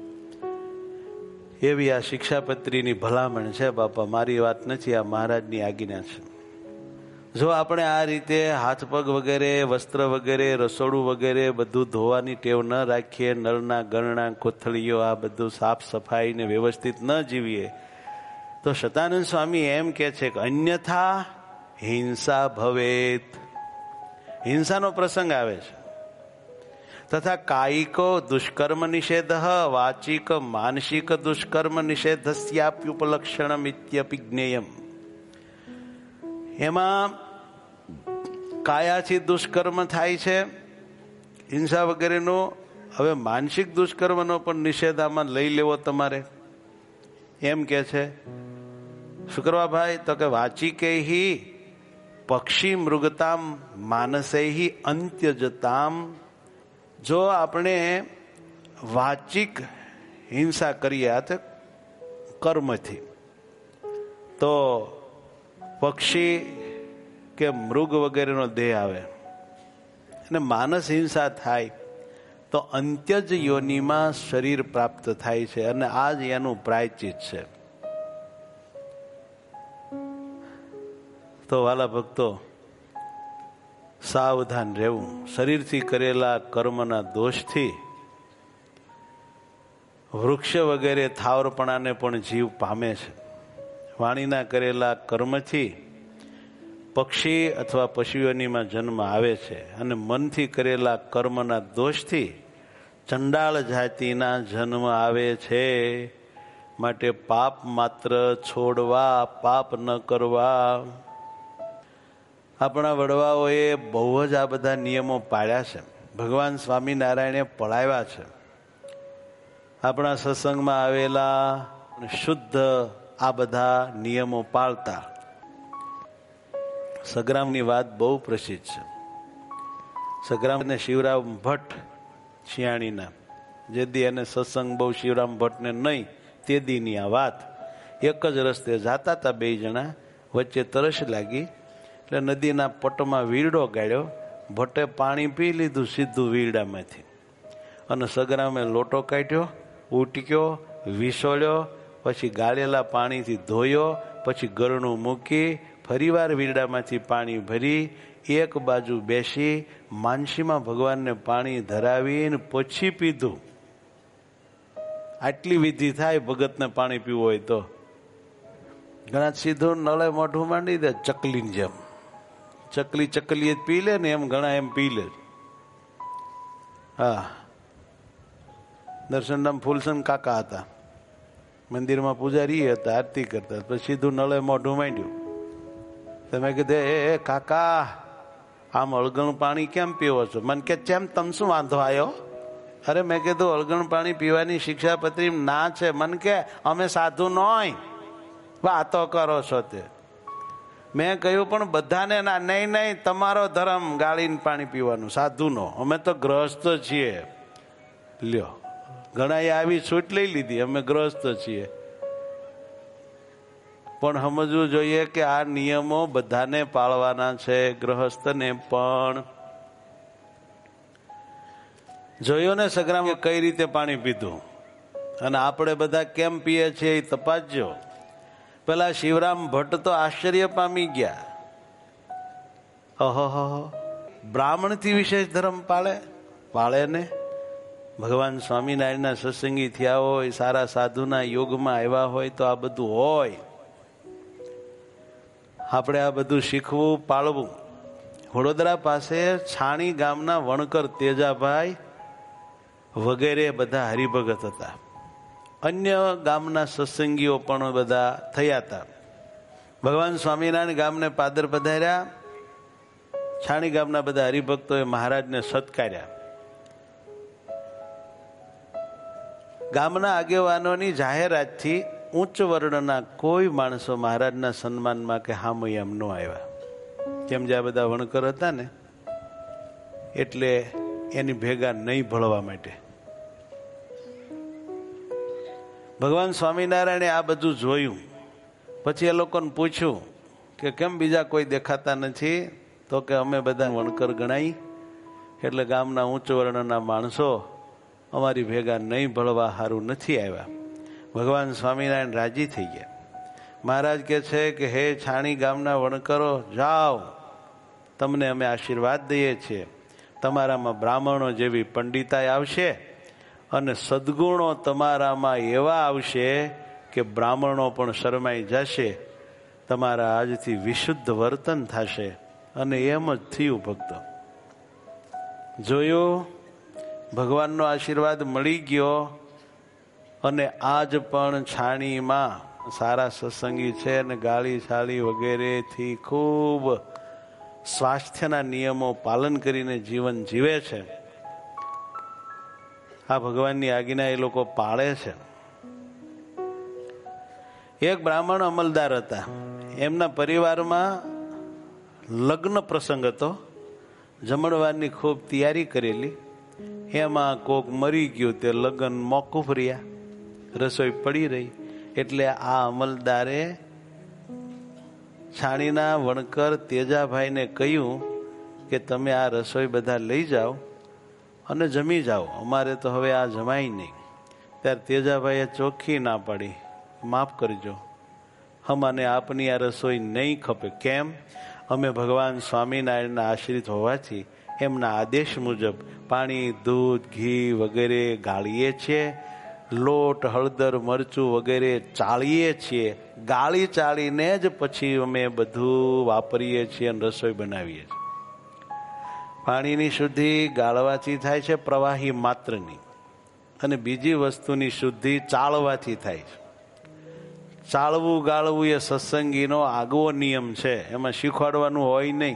એવી આ શિક્ષાપત્રીની ભલામણ છે. બાપા મારી વાત નથી, આ મહારાજની આજ્ઞા છે. જો આપણે આ રીતે હાથ પગ વગેરે, વસ્ત્ર વગેરે, રસોડું વગેરે બધું ધોવાની ટેવ ન રાખીએ, નળના ગરણા કોથળીઓ આ બધું સાફ સફાઈ ને વ્યવસ્થિત ન જીવીએ, તો સતાનંદ સ્વામી એમ કે છે કે અન્યથા હિંસા ભવેત. હિંસાનો પ્રસંગ આવે છે. તથા કાયિકો દુષ્કર્મ નિષેધ, વાચિક માનસિક દુષ્કર્મ નિષેધસ્યાપ્યુપલક્ષણમ ઇત્યપી જ્ઞેયમ. એમાં કાયાથી દુષ્કર્મ થાય છે હિંસા વગેરેનો. હવે માનસિક દુષ્કર્મનો પણ નિષેધ આમાં લઈ લેવો તમારે, એમ કે છે. શું કરવા ભાઈ? તો કે વાચિકે હિ પક્ષી મૃગતામ માનસે હિ અંત્યજતામ. જો આપણે વાચિક હિંસા કરીએ કર્મથી, તો પક્ષી કે મૃગ વગેરેનો દેહ આવે અને માનસ હિંસા થાય તો અંત્યજ યોનિમાં શરીર પ્રાપ્ત થાય છે, અને આ જ એનું પ્રાયચિત છે. તો વાલા ભક્તો, સાવધાન રહેવું. શરીરથી કરેલા કર્મના દોષથી વૃક્ષ વગેરે થાવરપણાને પણ જીવ પામે છે. વાણીના કરેલા કર્મથી પક્ષી અથવા પશુઓનીમાં જન્મ આવે છે, અને મનથી કરેલા કર્મના દોષથી ચંડાળ જાતિના જન્મ આવે છે. માટે પાપ માત્ર છોડવા, પાપ ન કરવા. આપણા વડવાઓએ બહુ જ આ બધા નિયમો પાળ્યા છે. ભગવાન સ્વામિનારાયણે પળાવ્યા છે. આપણા સત્સંગમાં આવેલા શુદ્ધ આ બધા નિયમો પાળતા. સગ્રામની વાત બહુ પ્રસિદ્ધ છે. સગ્રામ ને શિવરામ ભટ્ટ શિયાણીના, જે દી એને સત્સંગ બહુ શિવરામ ભટ્ટને નહીં, તે દીની આ વાત. એક જ રસ્તે જાતા હતા બે જણા, વચ્ચે તરસ લાગી એટલે નદીના પટમાં વીરડો ગાળ્યો. ભટ્ટે પાણી પી લીધું સીધું વીરડામાંથી, અને સગ્રામે લોટો કાઢ્યો, ઉટક્યો, વિસોળ્યો, પછી ગાળેલા પાણીથી ધોયો, પછી ગરણું મૂકી ફરીવાર વીરડામાંથી પાણી ભરી એક બાજુ બેસી માનસીમાં ભગવાનને પાણી ધરાવીને પછી પીધું. આટલી વિધિ થાય ભગતને પાણી પીવું હોય તો. ઘણા સીધું નળે મોઢું માંડી દે ચકલીની જેમ. ચકલી ચકલી જ પી લે ને એમ ઘણા એમ પી લે. હા, દર્શનરામ ફૂલસન કાકા હતા, મંદિરમાં પૂજારી હતા, આરતી કરતા. પછી સીધું નળે મોઢું માંડ્યું. તમે કીધું એ કાકા આમ અળગણું પાણી કેમ પીવો છો? મને કે ચેમ તમ શું વાંધો આવ્યો? અરે મેં કીધું અળગણ પાણી પીવાની શિક્ષાપત્રી ના છે. મને કે અમે સાધુ નોય, વાતો કરો છો તે. મેં કહ્યું પણ બધાને ના. નહીં નહીં, તમારો ધર્મ ગાળીને પાણી પીવાનું, સાધુ નો. અમે તો ગ્રહસ્થ છીએ. લ્યો, ઘણા એ આવી છૂટ લઈ લીધી, અમે ગ્રહસ્થ છીએ. પણ સમજવું જોઈએ કે આ નિયમો બધાને પાળવાના છે, ગ્રહસ્થને પણ. જોયું ને સગ્રામ કઈ રીતે પાણી પીધું, અને આપણે બધા કેમ પીએ છીએ એ તપાસજો. પેલા શિવરામ ભટ્ટ તો આશ્ચર્ય પામી ગયા. ઓહો, બ્રાહ્મણથી વિશેષ ધર્મ પાળે પાળે ને. ભગવાન સ્વામિનારાયણના સત્સંગી થયા હોય, સારા સાધુના યોગમાં આવ્યા હોય તો આ બધું હોય. આપણે આ બધું શીખવું, પાળવું. વડોદરા પાસે છાણી ગામના વણકર તેજાભાઈ વગેરે બધા હરિભગત હતા. અન્ય ગામના સત્સંગીઓ પણ બધા થયા હતા. ભગવાન સ્વામિનારાયણ ગામને પાદર પધાર્યા. છાણી ગામના બધા હરિભક્તોએ મહારાજને સત્કાર્યા. ગામના આગેવાનોની જાહેરાતથી ઉચ્ચ વર્ણના કોઈ માણસો મહારાજના સન્માનમાં કે હામૈયામ ન આવ્યા. કેમ જે આ બધા વણકર હતા ને એટલે એની ભેગા નહીં ભળવા માટે. ભગવાન સ્વામિનારાયણે આ બધું જોયું. પછી એ લોકોને પૂછ્યું કે કેમ બીજા કોઈ દેખાતા નથી? તો કે અમે બધા વણકર ગણાઈ એટલે ગામના ઉચ્ચ વર્ણના માણસો અમારી ભેગા નહીં ભળવા સારું નથી આવ્યા. ભગવાન સ્વામિનારાયણ રાજી થઈ ગયા. મહારાજ કહે છે કે હે છાણી ગામના વણકરો, જાઓ, તમને અમે આશીર્વાદ દઈએ છીએ. તમારામાં બ્રાહ્મણો જેવી પંડિતાઈ આવશે અને સદગુણો તમારામાં એવા આવશે કે બ્રાહ્મણો પણ શરમાઈ જશે. તમારા આજથી વિશુદ્ધ વર્તન થશે. અને એમ જ થયું ભક્તો. જોયું, ભગવાનનો આશીર્વાદ મળી ગયો. અને આજ પણ છાણીમાં સારા સત્સંગી છે અને ગાળી છાળી વગેરેથી ખૂબ સ્વાસ્થ્યના નિયમો પાલન કરીને જીવન જીવે છે. આ ભગવાનની આજ્ઞા એ લોકો પાળે છે. એક બ્રાહ્મણ અમલદાર હતા. એમના પરિવારમાં લગ્ન પ્રસંગ હતો. જમણવારની ખૂબ તૈયારી કરેલી. એમાં કોક મરી ગયું, તે લગ્ન મોકૂફ રહ્યા, રસોઈ પડી રહી. એટલે આ અમલદારે છાણીના વણકર તેજાભાઈને કહ્યું કે તમે આ રસોઈ બધા લઈ જાઓ અને જમી જાઓ, અમારે તો હવે આ જમાય નહીં. ત્યારે તેજાભાઈએ ચોખ્ખી ના પાડી, માફ કરજો, અમને આપની આ રસોઈ નહીં ખપે. કેમ? અમે ભગવાન સ્વામિનારાયણના આશ્રિત હોવાથી એમના આદેશ મુજબ પાણી, દૂધ, ઘી વગેરે ગાળીએ છીએ. લોટ, હળદર, મરચું વગેરે ચાળીએ છીએ. ગાળી ચાળીને જ પછી અમે બધું વાપરીએ છીએ અને રસોઈ બનાવીએ છીએ. પાણીની શુદ્ધિ ગાળવાથી થાય છે, પ્રવાહી માત્રની. અને બીજી વસ્તુની શુદ્ધિ ચાળવાથી થાય છે. ચાળવું ગાળવું એ સત્સંગીનો આગવો નિયમ છે, એમાં શીખવાડવાનું હોય નહીં.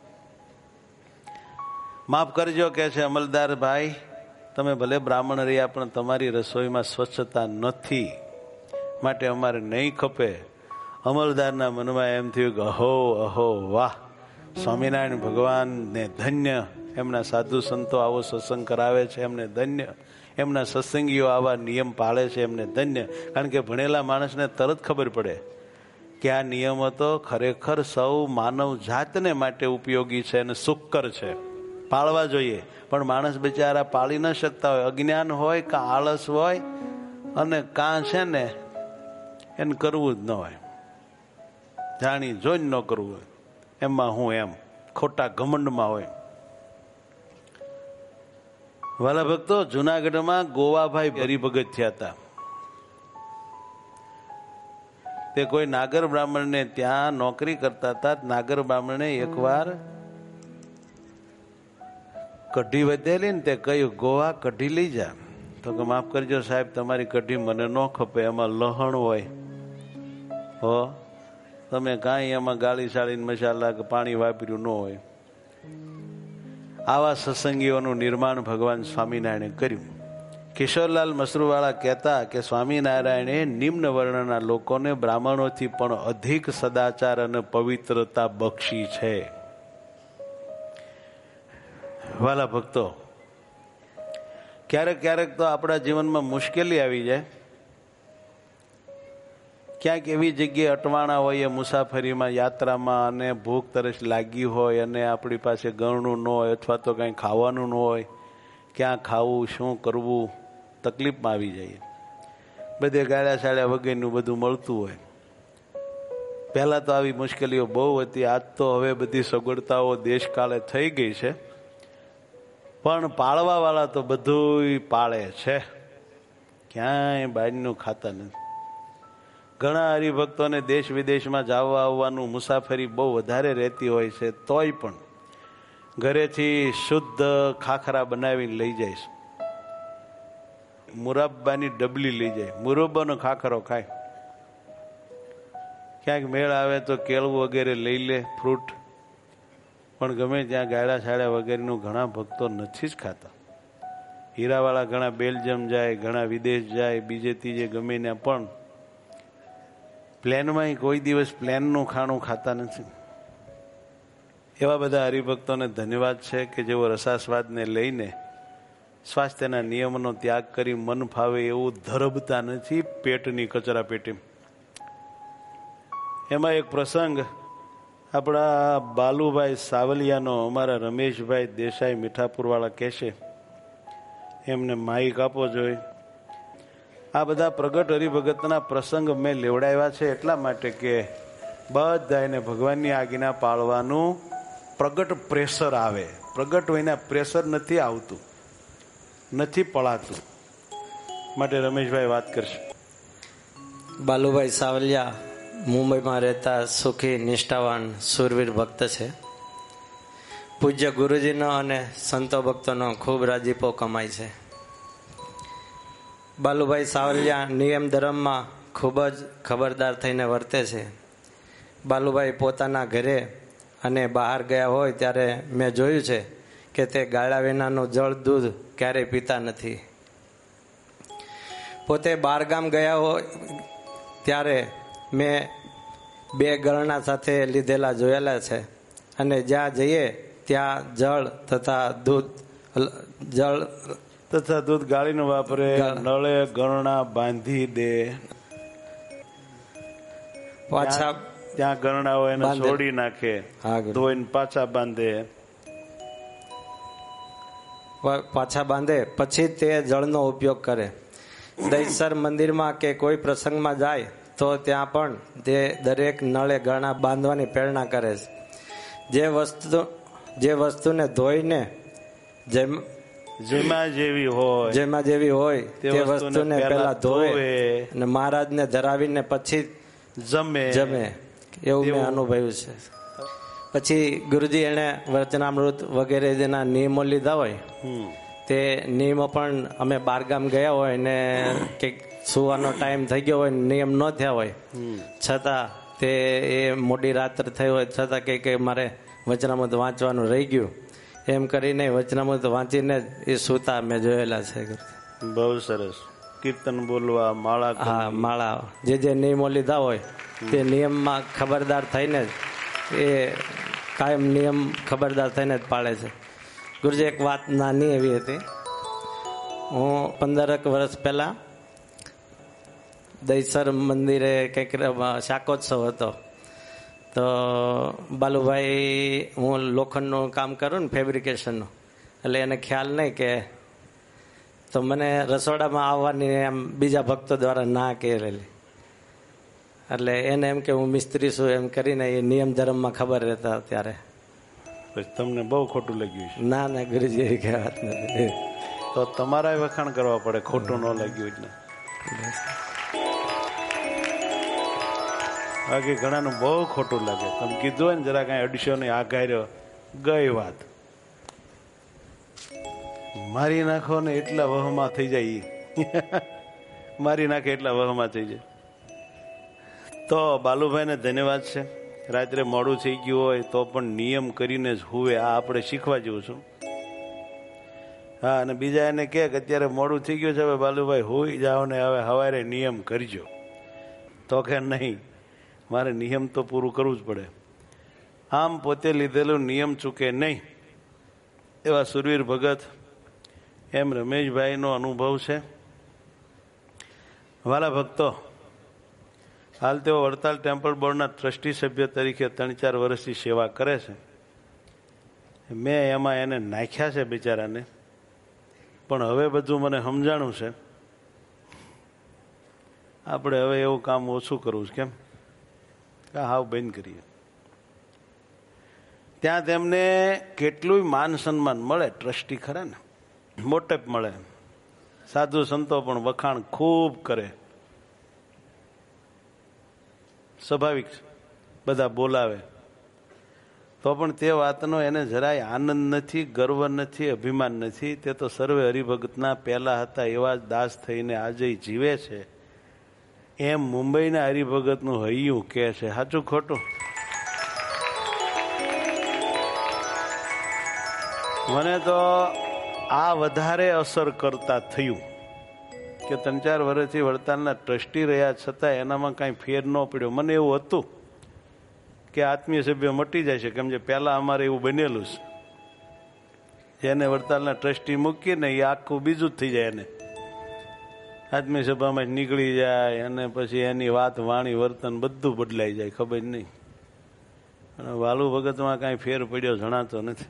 માફ કરજો કે છે અમલદાર ભાઈ, તમે ભલે બ્રાહ્મણ રહ્યા પણ તમારી રસોઈમાં સ્વચ્છતા નથી, માટે અમારે નહીં ખપે. અમલદારના મનમાં એમ થયું કે અહો અહો વાહ, સ્વામિનારાયણ ભગવાનને ધન્ય, એમના સાધુ સંતો આવો સત્સંગ કરાવે છે, એમને ધન્ય. એમના સત્સંગીઓ આવા નિયમ પાળે છે, એમને ધન્ય. કારણ કે ભણેલા માણસને તરત ખબર પડે કે આ નિયમો તો ખરેખર સૌ માનવ જાતને માટે ઉપયોગી છે અને સુખકર છે, પાળવા જોઈએ. પણ માણસ બિચારા પાળી ન શકતા હોય, અજ્ઞાન હોય, કાં આળસ હોય, અને કાં છે ને એને કરવું જ ન હોય, જાણી જોઈને ન કરવું હોય. એમાં હું એમ ખોટા ઘમંડમાં હોય. વાલા ભક્તો, જુનાગઢમાં ગોવાભાઈ હરિભગત થયા હતા. તે કોઈ નાગર બ્રાહ્મણને ત્યાં નોકરી કરતા હતા. નાગર બ્રાહ્મણે એકવાર કઢી વધેલી ને તે કહ્યું, ગોવા કઢી લઈ જા. તો કે માફ કરજો સાહેબ, તમારી કઢી મને ન ખપે, એમાં લહણ હોય. હો, તમે કાંઈ એમાં ગાળી સાળીને મસાલા કે પાણી વાપર્યું ન હોય. આવા સત્સંગીઓનું નિર્માણ ભગવાન સ્વામિનારાયણે કર્યું. કિશોરલાલ મસરૂવાળા કહેતા કે સ્વામિનારાયણે નિમ્ન વર્ણના લોકોને બ્રાહ્મણોથી પણ અધિક સદાચાર અને પવિત્રતા બક્ષી છે. વાલા ભક્તો, ક્યારેક ક્યારેક તો આપણા જીવનમાં મુશ્કેલી આવી જાય. ક્યાંક એવી જગ્યાએ અટવાણા હોય, મુસાફરીમાં, યાત્રામાં, અને ભૂખ તરસ લાગી હોય અને આપણી પાસે ગણનું ન હોય અથવા તો કંઈ ખાવાનું ન હોય, ક્યાં ખાવું, શું કરવું, તકલીફમાં આવી જઈએ. બધે ગાળ્યા સાળ્યા વગેરેનું બધું મળતું હોય. પહેલાં તો આવી મુશ્કેલીઓ બહુ હતી. આજ તો હવે બધી સગવડતાઓ દેશકાળે થઈ ગઈ છે, પણ પાળવાવાળા તો બધું પાળે છે, ક્યાંય બહારનું ખાતા નથી. ઘણા હરિભક્તોને દેશ વિદેશમાં જવા આવવાનું મુસાફરી બહુ વધારે રહેતી હોય છે, તોય પણ ઘરેથી શુદ્ધ ખાખરા બનાવીને લઈ જાય છે. મુરબ્બાની ડબલી લઈ જાય, મુરબ્બાનો ખાખરો ખાય. ક્યાંક મેળ આવે તો કેળું વગેરે લઈ લે, ફ્રૂટ. પણ ગમે ત્યાં ગાળા છાળ્યા વગેરેનું ઘણા ભક્તો નથી જ ખાતા. હીરાવાળા ઘણા બેલ્જિયમ જાય, ઘણા વિદેશ જાય, બીજે ત્રીજે ગમે ત્યાં, પણ પ્લેનમાં કોઈ દિવસ પ્લેનનું ખાણું ખાતા નથી. એવા બધા હરિભક્તોને ધન્યવાદ છે કે જેઓ રસાસ્વાદને લઈને સ્વાસ્થ્યના નિયમોનો ત્યાગ કરી મન ફાવે એવું ધરબતા નથી પેટની કચરા પેટી. એમાં એક પ્રસંગ આપણા બાલુભાઈ સાવલિયાનો અમારા રમેશભાઈ દેસાઈ મીઠાપુરવાળા કહેશે, એમને માઇક આપો જોઈએ. આ બધા પ્રગટ હરિભગતના પ્રસંગ મેં લેવડાવ્યા છે એટલા માટે કે બધાને ભગવાનની આજ્ઞા પાળવાનું પ્રગટ પ્રેશર આવે. પ્રગટ હોઈને પ્રેશર નથી આવતું, નથી પડાતું. માટે રમેશભાઈ વાત કરશે. બાલુભાઈ સાવલિયા મુંબઈમાં રહેતા સુખી નિષ્ઠાવાન સુરવીર ભક્ત છે. પૂજ્ય ગુરુજીનો અને સંતો ભક્તોનો ખૂબ રાજીપો કમાય છે. બાલુભાઈ સાવલિયા નિયમ ધર્મમાં ખૂબ જ ખબરદાર થઈને વર્તે છે. બાલુભાઈ પોતાના ઘરે અને બહાર ગયા હોય ત્યારે મેં જોયું છે કે તે ગાળા વિનાનું જળ દૂધ ક્યારેય પીતા નથી. પોતે બહારગામ ગયા હોય ત્યારે મેં બે ગળણા સાથે લીધેલા જોયેલા છે, અને જ્યાં જઈએ ત્યાં જળ તથા દૂધ જળ તથા દૂધ ગાળીને વાપરે. નળે ગરણા બાંધી દે, પાછા ત્યાં ગરણા હોય એને છોડી નાખે, ધોઈને પાછા બાંધે. પાછા બાંધે પછી તે જળનો ઉપયોગ કરે. દહીસર મંદિરમાં કે કોઈ પ્રસંગમાં જાય તો ત્યાં પણ તે દરેક નળે ગરણા બાંધવાની પ્રેરણા કરે છે. જે વસ્તુ જે વસ્તુને ધોઈને જેમ જેમાં જેવી હોય જેમાં જેવી હોય તે વસ્તુને પહેલા ધોવે અને મહારાજને ધરાવીને પછી જમે જમે એવું મેં અનુભવ્યું છે. પછી ગુરુજી એને વચનામૃત વગેરે જેના નિયમો લીધા હોય તે નિયમો પણ અમે બારગામ ગયા હોય ને કે સુવાનો ટાઈમ થઈ ગયો હોય, નિયમ ન થયા હોય છતાં તે એ મોડી રાત્રે થઈ હોય છતાં કે કે મારે વચનામૃત વાંચવાનું રહી ગયું એમ કરીને વચનામૃત વાંચીને એ સૂતા મેં જોયેલા છે. બહુ સરસ. કીર્તન બોલવા, માળા, હા માળા, જે જે નિયમો લીધા હોય તે નિયમમાં ખબરદાર થઈને એ કાયમ નિયમ ખબરદાર થઈને જ પાળે છે. ગુરુજી એક વાત નાની એવી હતી. હું પંદરક વર્ષ પહેલાં દહીસર મંદિરે કંઈક શાકોત્સવ હતો તો બાલુભાઈ, હું લોખંડનું કામ કરું ને ફેબ્રિકેશનનું, એટલે એને ખ્યાલ નહીં કે તો મને રસોડામાં આવવાની એમ બીજા ભક્તો દ્વારા ના કહેલી. એટલે એને એમ કે હું મિસ્ત્રી છું એમ કરીને એ નિયમ ધર્મમાં ખબર રહેતા ત્યારે. તમને બહુ ખોટું લાગ્યું છે? ના ના ગુરુજી એવી કઈ વાત નથી. તો તમારા વખાણ કરવા પડે, ખોટું ન લાગ્યું એટલે. બાકી ઘણાનું બહુ ખોટું લાગે. તમે કીધું હોય ને જરા કઈ અડશો નહીં, આ ગાયરો ગઈ વાત મારી નાખો ને એટલા વહમાં થઈ જાય. મારી નાખે એટલા વહમાં થઈ જાય. તો બાલુભાઈને ધન્યવાદ છે. રાત્રે મોડું થઈ ગયું હોય તો પણ નિયમ કરીને જ હુવે, આ આપણે શીખવા જેવું છું. હા, અને બીજા એને કહે કે અત્યારે મોડું થઈ ગયું છે, હવે બાલુભાઈ હુઈ જાઓ ને હવે સવારે નિયમ કરજો. તો કે નહીં, મારે નિયમ તો પૂરું કરવું જ પડે. આમ પોતે લીધેલું નિયમ ચૂકે નહીં એવા સુરવીર ભગત એમ રમેશભાઈનો અનુભવ છે. વાલા ભક્તો, હાલ તેઓ વડતાલ ટેમ્પલ બોર્ડના ટ્રસ્ટી સભ્ય તરીકે ત્રણ ચાર વર્ષથી સેવા કરે છે. મેં એમાં એને નાખ્યા છે બિચારાને. પણ હવે બધું મને સમજાણું છે, આપણે હવે એવું કામ ઓછું કરવું છે. કેમ? હાવ બંધ કરીએ. ત્યાં તેમને કેટલું માન સન્માન મળે. ટ્રસ્ટી ખરા ને, મોટેપ મળે. સાધુ સંતો પણ વખાણ ખૂબ કરે. સ્વાભાવિક બધા બોલાવે, તો પણ તે વાતનો એને જરાય આનંદ નથી, ગર્વ નથી, અભિમાન નથી. તે તો સર્વે હરિભગતના પહેલા હતા એવા જ દાસ થઈને આજે જીવે છે, એમ મુંબઈના હરિભગતનું હૈયું કે છે. સાચું ખોટું? મને તો આ વધારે અસર કરતા થયું કે ત્રણ ચાર વર્ષથી વડતાલના ટ્રસ્ટી રહ્યા છતાં એનામાં કાંઈ ફેર ન પડ્યો. મને એવું હતું કે આત્મીય સભ્ય મટી જાય છે, કેમ કે પહેલાં અમારે એવું બનેલું છે. એને વડતાલના ટ્રસ્ટી મૂકીને એ આખું બીજું જ થઈ જાય. એને આત્મીય સભામાં નીકળી જાય અને પછી એની વાત, વાણી, વર્તન બધું બદલાઈ જાય, ખબર નહીં. અને વાલુ ભગતમાં કાંઈ ફેર પડ્યો જણાતો નથી.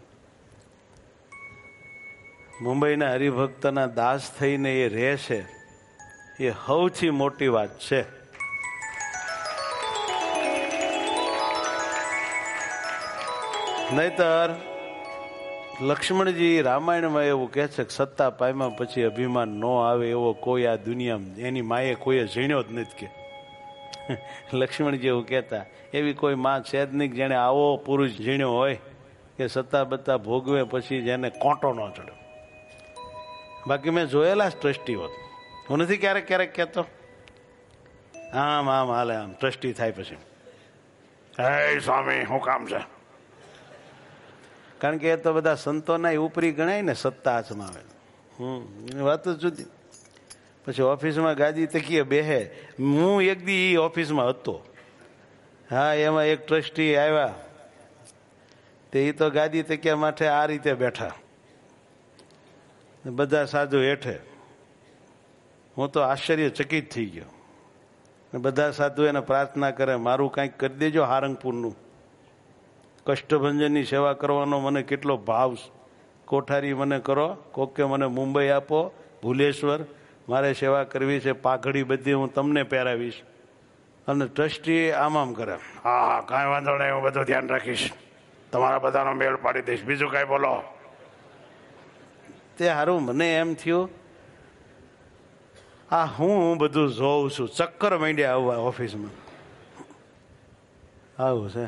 મુંબઈના હરિભક્તના દાસ થઈને એ રહે છે, એ સૌથી મોટી વાત છે. નહીતર લક્ષ્મણજી રામાયણમાં એવું કહે છે કે સત્તા પામ્યા પછી અભિમાન ન આવે એવો કોઈ આ દુનિયામાં એની માએ કોઈએ ઝીણ્યો જ નથી. કે લક્ષ્મણજી એવું કહેતા, એવી કોઈ માં છે જ નહીં જેને આવો પુરુષ ઝીણ્યો હોય કે સત્તા બત્તા ભોગવે પછી જેને કોંટો ન ચડે. બાકી મેં જોયેલા જ ટ્રસ્ટીઓ. હું નથી ક્યારેક ક્યારેક કહેતો આમ આમ હાલે, આમ ટ્રસ્ટી થાય પછી હે સ્વામી શું કામ છે? કારણ કે એ તો બધા સંતોના ઉપરી ગણાય ને, સત્તા હાથમાં આવે. હમ વાત જ જુદી. પછી ઓફિસમાં ગાદી તકીએ બેહે. હું એક દી એ ઓફિસમાં હતો. હા, એમાં એક ટ્રસ્ટી આવ્યા, તે એ તો ગાદી તકિયા માટે આ રીતે બેઠા, બધા સાધુ હેઠે. હું તો આશ્ચર્યચકિત થઈ ગયો. બધા સાધુ એને પ્રાર્થના કરે, મારું કાંઈક કરી દેજો હારંગપુરનું. કષ્ટભંજનની સેવા કરવાનો મને કેટલો ભાવ. કોઠારી મને કરો, કોકે મને મુંબઈ આપો, ભુલેશ્વર મારે સેવા કરવી છે, પાઘડી બધી હું તમને પહેરાવીશ. અને ટ્રસ્ટી આમ આમ કરે, હા હા કાંઈ વાંધો નહીં, હું બધું ધ્યાન રાખીશ, તમારા બધાનો મેળ પાડી દઈશ, બીજું કાંઈ બોલો. તે હારું મને એમ થયું આ હું બધું જોઉં છું. ચક્કર માંડ્યા આવવા ઓફિસમાં. આવું છે.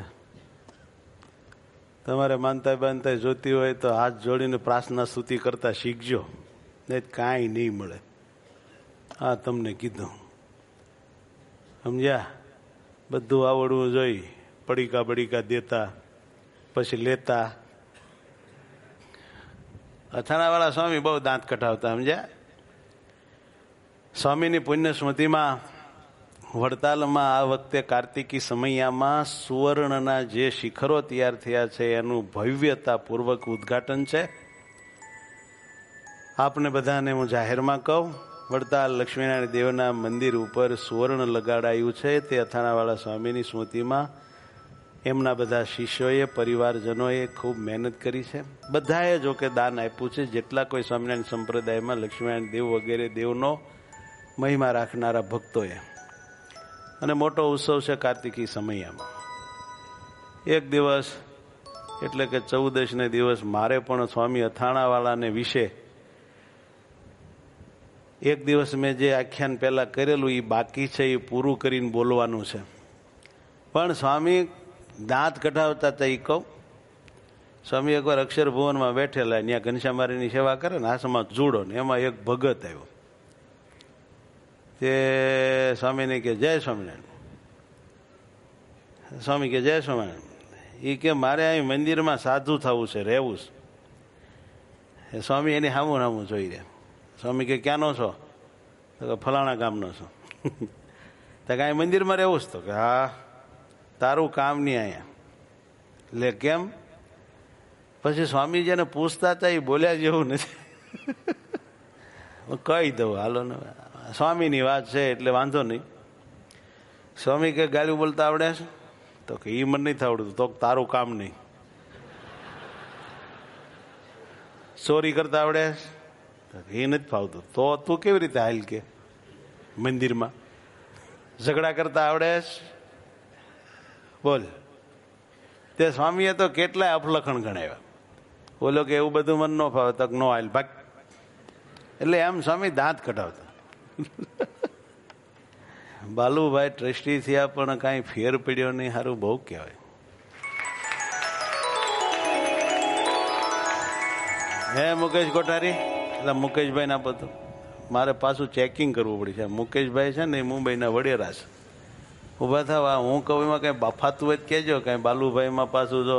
તમારે માનતા બાનતા જોતી હોય તો હાથ જોડીને પ્રાર્થના સ્તુતિ કરતા શીખજો, નહીં કાંઈ નહીં મળે. હા, તમને કીધું. સમજ્યા? બધું આવડવું જોઈ. પડીકા બડીકા દેતા પછી લેતા. અથાણાવાળા સ્વામી બહુ દાંત કઢાવતા. સમજ્યા? સ્વામીની પુણ્ય સ્મૃતિમાં વડતાલમાં આ વખતે કાર્તિકી સમયમાં સુવર્ણના જે શિખરો તૈયાર થયા છે એનું ભવ્યતાપૂર્વક ઉદ્ઘાટન છે. આપને બધાને હું જાહેરમાં કહું, વડતાલ લક્ષ્મીનારાયણ દેવના મંદિર ઉપર સુવર્ણ લગાડાયું છે. તે અથાણાવાળા સ્વામીની સ્મૃતિમાં એમના બધા શિષ્યોએ, પરિવારજનોએ ખૂબ મહેનત કરી છે. બધાએ જો કે દાન આપ્યું છે. જેટલા કોઈ સ્વામિનારાયણ સંપ્રદાયમાં લક્ષ્મીનારાયણ દેવ વગેરે દેવનો મહિમા રાખનારા ભક્તોએ. અને મોટો ઉત્સવ છે કાર્તિકી સમયમાં. એક દિવસ એટલે કે ચૌદશને દિવસ મારે પણ સ્વામી અથાણાવાળાને વિશે એક દિવસ મેં જે આખ્યાન પહેલાં કરેલું એ બાકી છે, એ પૂરું કરીને બોલવાનું છે. પણ સ્વામી દાંત કઢાવતા હતા એ કહું. સ્વામી એકવાર અક્ષર ભુવનમાં બેઠેલા, ત્યાં ઘનશ્યામારીની સેવા કરે ને, હાથમાં જુડો ને, એમાં એક ભગત આવ્યો. તે સ્વામીને કે જય સ્વામિનારાયણ. સ્વામી કે જય સ્વામિનારાયણ. એ કે મારે અહીં મંદિરમાં સાધુ થવું છે, રહેવું છે. સ્વામી એની હામું હામું જોઈ રહ્યા. સ્વામી કે ક્યાંનો છો? તો કે ફલાણા ગામનો છો. તો કે અહીં મંદિરમાં રહેવું છે? તો કે હા. તારું કામ નહીં અહીંયા. એટલે કેમ? પછી સ્વામી જેને પૂછતા હતા એ બોલ્યા જેવું નથી. કહી દઉં હાલો ને, સ્વામીની વાત છે એટલે વાંધો નહીં. સ્વામી કે ગાળું બોલતા આવડે છે? તો કે એ મને નથી આવડતું. તો તારું કામ નહીં. ચોરી કરતા આવડે? એ નથી ફાવતું. તો તું કેવી રીતે હાલ કે મંદિરમાં ઝઘડા કરતા આવડે? બોલ. તે સ્વામીએ તો કેટલાય અફલખણ ગણાવ્યા. બોલો કે એવું બધું મન ન ફાવે તક નો હાલ ભાગ. એટલે એમ સ્વામી દાંત કઢાવતા. બાલુભાઈ ટ્રસ્ટી થયા પણ કાંઈ ફેર પડ્યો નહીં. સારું બહુ કહેવાય. હે મુકેશ કોઠારી, એટલે મુકેશભાઈ ના પતો મારે પાછું ચેકિંગ કરવું પડશે. મુકેશભાઈ છે ને એ મુંબઈના વડેરા છે. ઉભા થવા હું કહું એમાં કઈ બફાતું હોય કેજો. કઈ બાલુભાઈમાં પાછું જો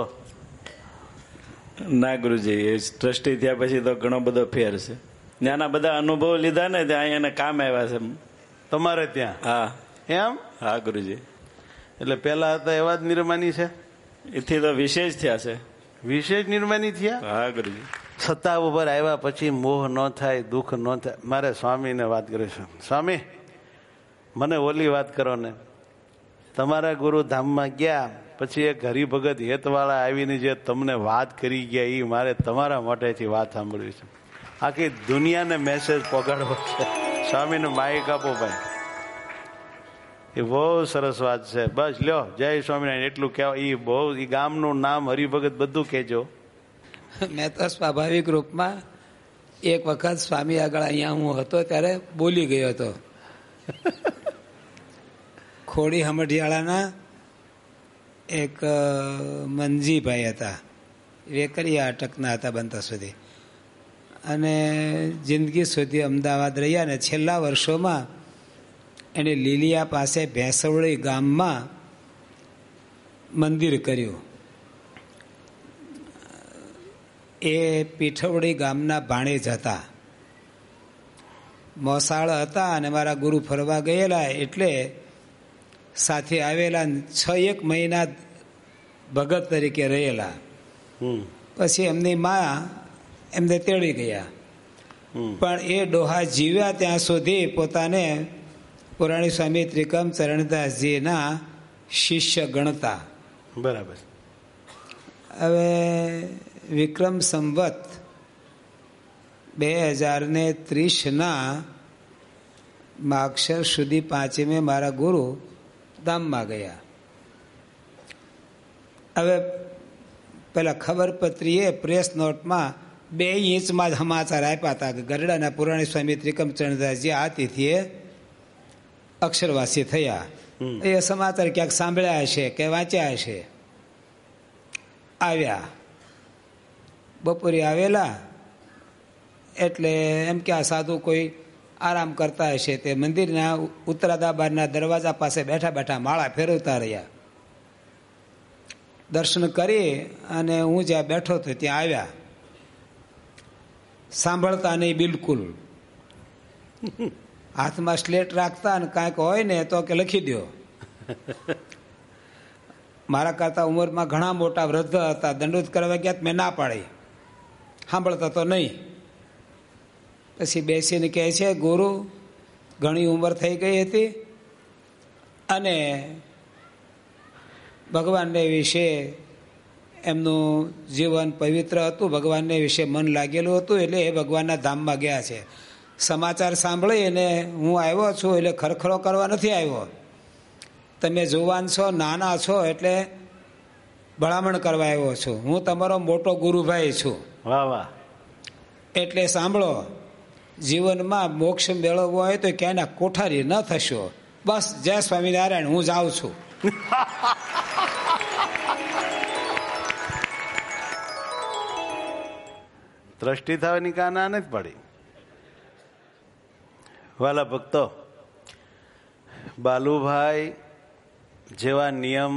ના ગુરુજી, એ ટ્રસ્ટી થયા પછી તો ઘણો બધો ફેર છે. ત્યાંના બધા અનુભવ લીધા ને ત્યાં એને કામ આવ્યા છે તમારે ત્યાં. હા એમ? હા ગુરુજી. એટલે પેલા હતા એવા જ નિર્માની છે? એથી તો વિશેષ થયા છે. વિશેષ નિર્માની થયા? હા ગુરુજી. સત્તા ઉપર આવ્યા પછી મોહ ન થાય, દુઃખ ન થાય. મારે સ્વામીને વાત કરી છે. સ્વામી મને ઓલી વાત કરો ને, તમારા ગુરુ ધામમાં ગયા પછી એક હરિભગત હેતવાળા આવીને જે તમને વાત કરી ગયા એ મારે તમારા મોટેથી વાત સાંભળવી છે. આખી દુનિયાને મેસેજ પહોંચાડવો છે. સ્વામીને માઇક આપો ભાઈ. એ બહુ સરસ વાત છે. બસ લ્યો, જય સ્વામિનારાયણ એટલું કહેવાય. એ બહુ એ ગામનું નામ હરિભગત બધું કહેજો. મેં તો સ્વાભાવિક રૂપમાં એક વખત સ્વામી આગળ અહીંયા હું હતો ત્યારે બોલી ગયો હતો. ખોડી હમઢિયાળાના એક મનજીભાઈ હતા, વેકરિયા અટકના હતા બનતા સુધી, અને જિંદગી સુધી અમદાવાદ રહ્યા. ને છેલ્લા વર્ષોમાં એને લીલિયા પાસે ભેંસવડી ગામમાં મંદિર કર્યું. એ પીઠવડી ગામના ભાણેજ હતા, મોસાળ હતા, અને મારા ગુરુ ફરવા ગયેલા એટલે સાથે આવેલા. છ એક મહિના ભગત તરીકે રહેલા. પછી એમની મા એમને તેડી ગયા. પણ એ ડોહા જીવ્યા ત્યાં સુધી પોતાને પુરાણી સ્વામી ત્રિકમ ચરણદાસજીના શિષ્ય ગણતા. બરાબર. હવે વિક્રમ સંવત બે હજાર ને ત્રીસના માગશર સુધી પાંચમે મારા ગુરુ ધામમાં ગયા. હવે પેલા ખબરપત્રીએ પ્રેસ નોટમાં બે ઇંચમાં જ સમાચાર આપ્યા હતા કે ગરડાના પુરાણી સ્વામી ત્રિકમ ચરણદાસજી આ તિથિએ અક્ષરવાસી થયા. એ સમાચાર ક્યાંક સાંભળ્યા હશે કે વાંચ્યા હશે. આવ્યા, બપોરે આવેલા એટલે એમ કે આ સાધુ કોઈ આરામ કરતા હશે તે મંદિરના ઉત્તરાદાબારના દરવાજા પાસે બેઠા બેઠા માળા ફેરવતા રહ્યા. દર્શન કરી અને હું જ્યાં બેઠો હતો ત્યાં આવ્યા. સાંભળતા નહીં બિલકુલ. હાથમાં સ્લેટ રાખતા અને કાંઈક હોય ને તો કે લખી દો. મારા કરતા ઉંમરમાં ઘણા મોટા વૃદ્ધ હતા. દંડોત કરવા ગયા મેં ના પાડી, સાંભળતા તો નહીં. પછી બેસીને કહે છે, ગુરુ ઘણી ઉંમર થઈ ગઈ હતી અને ભગવાનને વિશે એમનું જીવન પવિત્ર હતું, ભગવાનને વિશે મન લાગેલું હતું, એટલે એ ભગવાનના ધામમાં ગયા છે. સમાચાર સાંભળી અને હું આવ્યો છું, એટલે ખરખરો કરવા નથી આવ્યો. તમે જુવાન છો, નાના છો, એટલે ભલામણ કરવા આવ્યો છું. હું તમારો મોટો ગુરુભાઈ છું. વાહ વાહ. એટલે સાંભળો, જીવનમાં મોક્ષ મેળવવો હોય તો ક્યાંના કોઠારી ન થશો. બસ જય સ્વામિનારાયણ, હું જાઉં છું. દ્રષ્ટિ થવાની કાના નથી પડી. વાલા ભક્તો, બાલુભાઈ જેવા નિયમ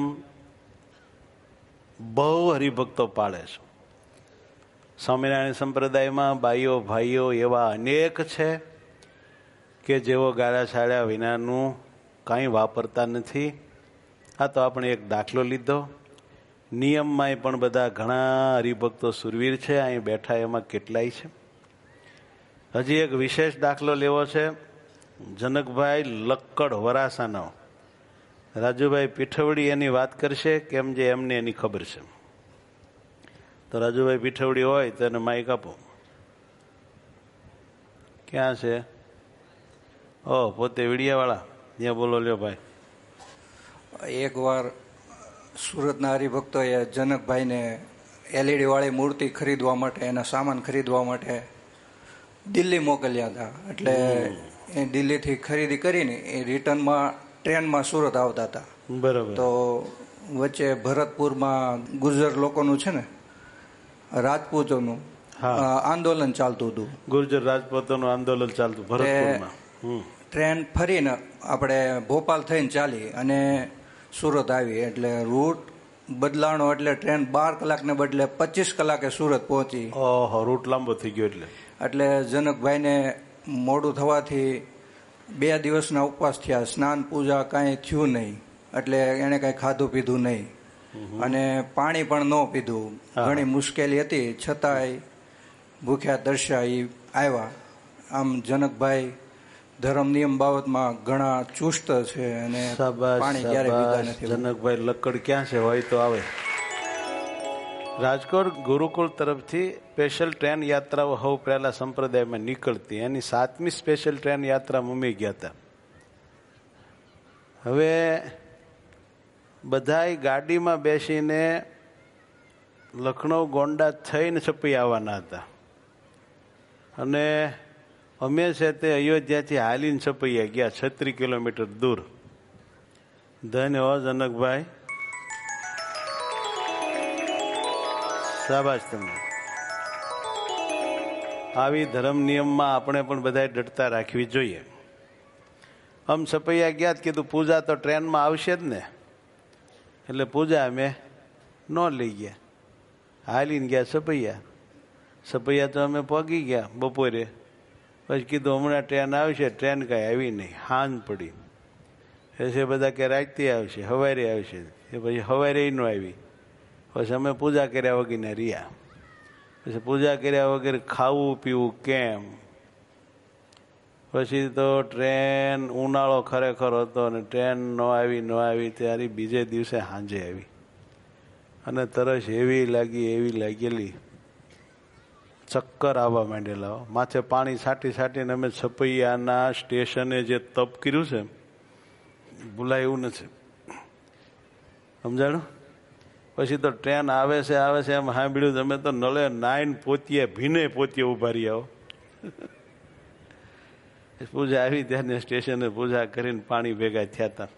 બહુ હરિભક્તો પાળે છે. સ્વામિનારાયણ સંપ્રદાયમાં બાઈઓ ભાઈઓ એવા અનેક છે કે જેઓ ગાળા છાળ્યા વિનાનું કાંઈ વાપરતા નથી. આ તો આપણે એક દાખલો લીધો. નિયમમાંય પણ બધા ઘણા હરિભક્તો સુરવીર છે. અહીં બેઠા એમાં કેટલાય છે. હજી એક વિશેષ દાખલો લેવો છે. જનકભાઈ લક્કડ વરાસાનો રાજુભાઈ પીઠવડી એની વાત કરશે, કેમ જે એમને એની ખબર છે. તો રાજુભાઈ પીઠવડી હોય તો એને માઇક આપો. ક્યાં છે? ઓ પોતે વિડિયાવાળા, ત્યાં બોલો લ્યો ભાઈ. એક વાર સુરતના હરિભક્તોએ જનકભાઈને એલઈડી વાળી મૂર્તિ ખરીદવા માટે, એના સામાન ખરીદવા માટે દિલ્હી મોકલ્યા હતા. એટલે એ દિલ્હીથી ખરીદી કરીને એ રિટર્નમાં ટ્રેનમાં સુરત આવતા હતા. બરાબર. તો વચ્ચે ભરતપુરમાં ગુર્જર લોકોનું છે ને, રાજપૂતોનું આંદોલન ચાલતું હતું. ગુર્જર રાજપૂતોનું આંદોલન ચાલતું ભરતપુરમાં. ટ્રેન ફરીને આપણે ભોપાલ થઈને ચાલી અને સુરત આવી. એટલે રૂટ બદલાણો એટલે ટ્રેન બાર કલાકને બદલે પચીસ કલાકે સુરત પહોંચી. ઓહો, રૂટ લાંબો થઈ ગયો. એટલે એટલે જનકભાઈને મોડું થવાથી બે દિવસના ઉપવાસ થયા. સ્નાન પૂજા કાંઈ થયું નહીં. એટલે એણે કાંઈ ખાધું પીધું નહીં અને પાણી પણ ન પીધું. ઘણી મુશ્કેલી હતી, છતાંય ભૂખ્યા તરસ્યા એ આવ્યા. આમ જનકભાઈ ધર્મ નિયમ બાબતમાં ઘણા ચુસ્ત છે અને પાણી ક્યારે પીતા નથી. જનકભાઈ લક્કડ ક્યાં છે? હોય તો આવે. રાજકોટ ગુરુકુળ તરફથી સ્પેશિયલ ટ્રેન યાત્રાઓ હવ પહેલા સંપ્રદાયમાં નીકળતી. એની સાતમી સ્પેશિયલ ટ્રેન યાત્રા મમ્મી ગયા હતા. હવે બધાય ગાડીમાં બેસીને લખનઉ ગોંડા થઈને છપી આવવાના હતા અને અમે છે તે અયોધ્યાથી હાલીને છપૈયા ગયા છત્રીસ કિલોમીટર દૂર. ધન્ય હો જનકભાઈ, શાબાશ તમને. આવી ધર્મ નિયમમાં આપણે પણ બધા ડટતા રાખવી જોઈએ. આમ છપૈયા ગયા જ કીધું પૂજા તો ટ્રેનમાં આવશે જ ને, એટલે પૂજા અમે ન લઈ ગયા, હાલીને ગયા છપૈયા. છપૈયા તો અમે પગી ગયા બપોરે. પછી કીધું હમણાં ટ્રેન આવશે. ટ્રેન કાંઈ આવી નહીં. હાંજ પડી. પછી બધા કે રાતથી આવશે, સવારે આવશે. એ પછી સવારે ન આવી. પછી અમે પૂજા કર્યા વગેરે રહ્યા. પછી પૂજા કર્યા વગેરે ખાવું પીવું કેમ? પછી તો ટ્રેન ઉનાળો ખરેખર હતો અને ટ્રેન ન આવી ન આવી ત્યારે બીજે દિવસે સાંજે આવી અને તરસ એવી લાગી એવી લાગેલી, ચક્કર આવવા માંડેલા. માથે પાણી છાંટી છાંટીને અમે છપૈયાના સ્ટેશને જે તપ કર્યું છે ભૂલાય એવું નથી. સમજાણું? પછી તો ટ્રેન આવે છે આવે છે એમ સાંભળ્યું તમે તો નળે નાઈન પોતીએ ભીને પોતીએ ઉભા રહ્યા. પૂજા આવી ત્યારે સ્ટેશને પૂજા કરીને પાણી ભેગા થયા હતા.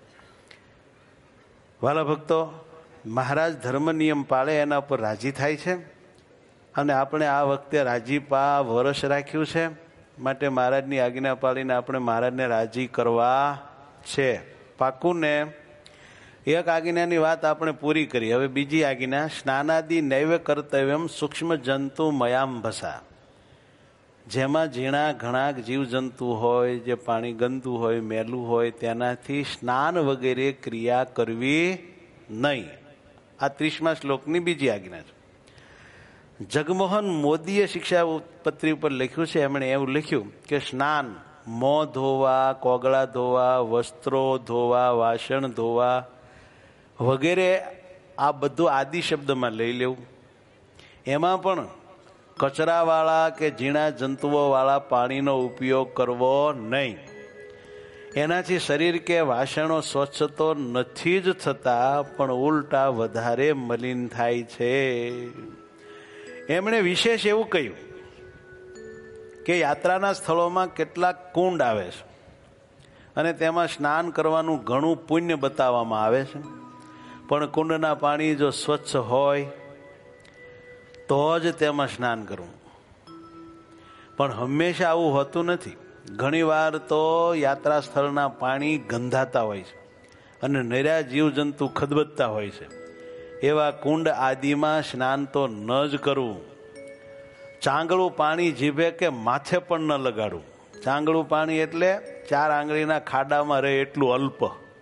વાલા ભક્તો, મહારાજ ધર્મ નિયમ પાળે એના ઉપર રાજી થાય છે અને આપણે આ વખતે રાજીપા વરસ રાખ્યું છે. માટે મહારાજની આજ્ઞા પાળીને આપણે મહારાજને રાજી કરવા છે. પાકું ને? એક આજ્ઞાની વાત આપણે પૂરી કરી. હવે બીજી આજ્ઞા, સ્નાનાદિ નૈવ કર્તવ્યમ સૂક્ષ્મ જંતુ મયામ ભસા. જેમાં ઝીણા ઘણા જીવજંતુ હોય, જે પાણી ગંદુ હોય, મેલું હોય, તેનાથી સ્નાન વગેરે ક્રિયા કરવી નહીં. આ ત્રીસમા શ્લોકની બીજી આજ્ઞા છે. જગમોહન મોદીએ શિક્ષાપત્રી ઉપર લખ્યું છે. એમણે એવું લખ્યું કે સ્નાન મોં ધોવા, કોગળા ધોવા, વસ્ત્રો ધોવા, વાસણ ધોવા વગેરે, આ બધું આદિ શબ્દમાં લઈ લેવું. એમાં પણ કચરાવાળા કે ઝીણા જંતુઓવાળા પાણીનો ઉપયોગ કરવો નહીં. એનાથી શરીર કે વાસણો સ્વચ્છ તો નથી જ થતા, પણ ઉલટા વધારે મલિન થાય છે. એમણે વિશેષ એવું કહ્યું કે યાત્રાના સ્થળોમાં કેટલાક કુંડ આવે છે અને તેમાં સ્નાન કરવાનું ઘણું પુણ્ય બતાવવામાં આવે છે. પણ કુંડના પાણી જો સ્વચ્છ હોય તો જ તેમાં સ્નાન કરવું. પણ હંમેશા આવું હોતું નથી. ઘણી વાર તો યાત્રા સ્થળના પાણી ગંધાતા હોય છે અને નર્યા જીવજંતુ ખદબદતા હોય છે. એવા કુંડ આદિમાં સ્નાન તો ન જ કરવું. ચાંગળું પાણી જીભે કે માથે પણ ન લગાડવું. ચાંગળું પાણી એટલે ચાર આંગળીના ખાડામાં રહે એટલું અલ્પ,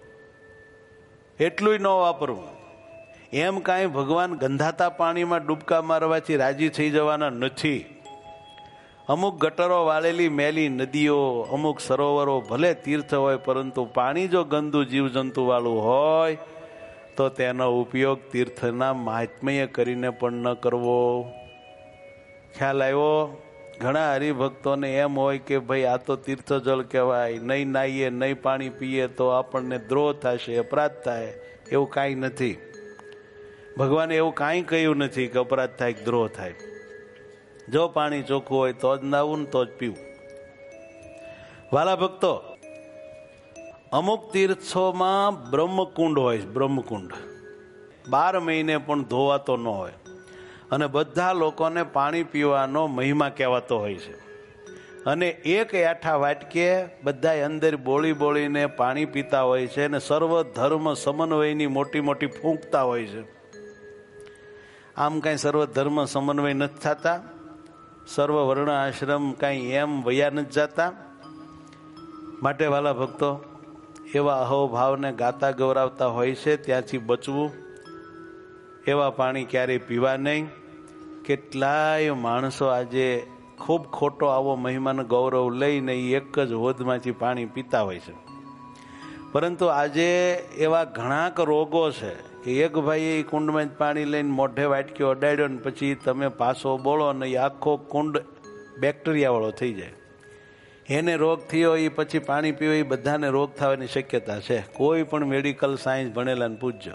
એટલું ન વાપરવું. એમ કાંઈ ભગવાન ગંધાતા પાણીમાં ડૂબકા મારવાથી રાજી થઈ જવાના નથી. અમુક ગટરો વાળેલી મેલી નદીઓ, અમુક સરોવરો ભલે તીર્થ હોય, પરંતુ પાણી જો ગંદુ જીવજંતુ વાળું હોય તો તેનો ઉપયોગ તીર્થના મહાત્મ્ય કરીને પણ ન કરવો. ખ્યાલ આવ્યો? ઘણા હરિભક્તોને એમ હોય કે ભાઈ આ તો તીર્થ જળ કહેવાય, નહીં નાહીએ નહીં પાણી પીએ તો આપણને દ્રોહ થશે, અપરાધ થાય. એવું કાંઈ નથી. ભગવાને એવું કાંઈ કહ્યું નથી કે અપરાધ થાય કે દ્રોહ થાય. જો પાણી ચોખ્ખું હોય તો જ નાવું ને તો જ પીવું. વાલા ભક્તો, અમુક તીર્થોમાં બ્રહ્મકુંડ હોય. બ્રહ્મકુંડ બાર મહિને પણ ધોવાતો ન હોય અને બધા લોકોને પાણી પીવાનો મહિમા કહેવાતો હોય છે. અને એક આઠા વાટકે બધા અંદર બોળી બોળીને પાણી પીતા હોય છે અને સર્વ ધર્મ સમન્વયની મોટી મોટી ફૂંકતા હોય છે. આમ કાંઈ સર્વ ધર્મ સમન્વય નથી થતા, સર્વ વર્ણ આશ્રમ કાંઈ એમ વયા નથી જતા. માટે વાલા ભક્તો, એવા અહોભાવને ગાતા ગૌરાવતા હોય છે ત્યાંથી બચવું. એવા પાણી ક્યારેય પીવા નહીં. કેટલાય માણસો આજે ખૂબ ખોટો આવો મહિમાનો ગૌરવ લઈને એક જ હોદમાંથી પાણી પીતા હોય છે. પરંતુ આજે એવા ઘણાક રોગો છે કે એક ભાઈએ એ કુંડમાં જ પાણી લઈને મોઢે વાટક્યો અડાડ્યો ને પછી તમે પાછો બોલો ને એ આખો કુંડ બેક્ટેરિયાવાળો થઈ જાય. એને રોગ થયો એ પછી પાણી પીવો એ બધાને રોગ થવાની શક્યતા છે. કોઈ પણ મેડિકલ સાયન્સ ભણેલાને પૂછજો.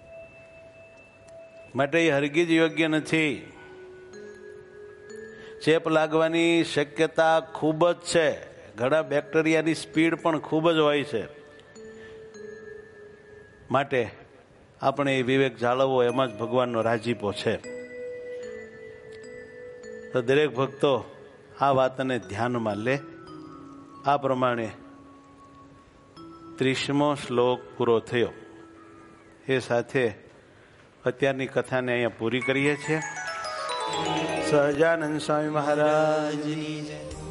માટે એ હરગીજ યોગ્ય નથી. ચેપ લાગવાની શક્યતા ખૂબ જ છે. ઘણા બેક્ટેરિયાની સ્પીડ પણ ખૂબ જ હોય છે. માટે આપણે એ વિવેક જાળવવો, એમાં જ ભગવાનનો રાજીપો છે. તો દરેક ભક્તો આ વાતને ધ્યાનમાં લે. આ પ્રમાણે ત્રીસમો શ્લોક પૂરો થયો. એ સાથે અત્યારની કથાને અહીંયા પૂરી કરીએ છીએ. સહજાનંદ સ્વામી મહારાજની જય.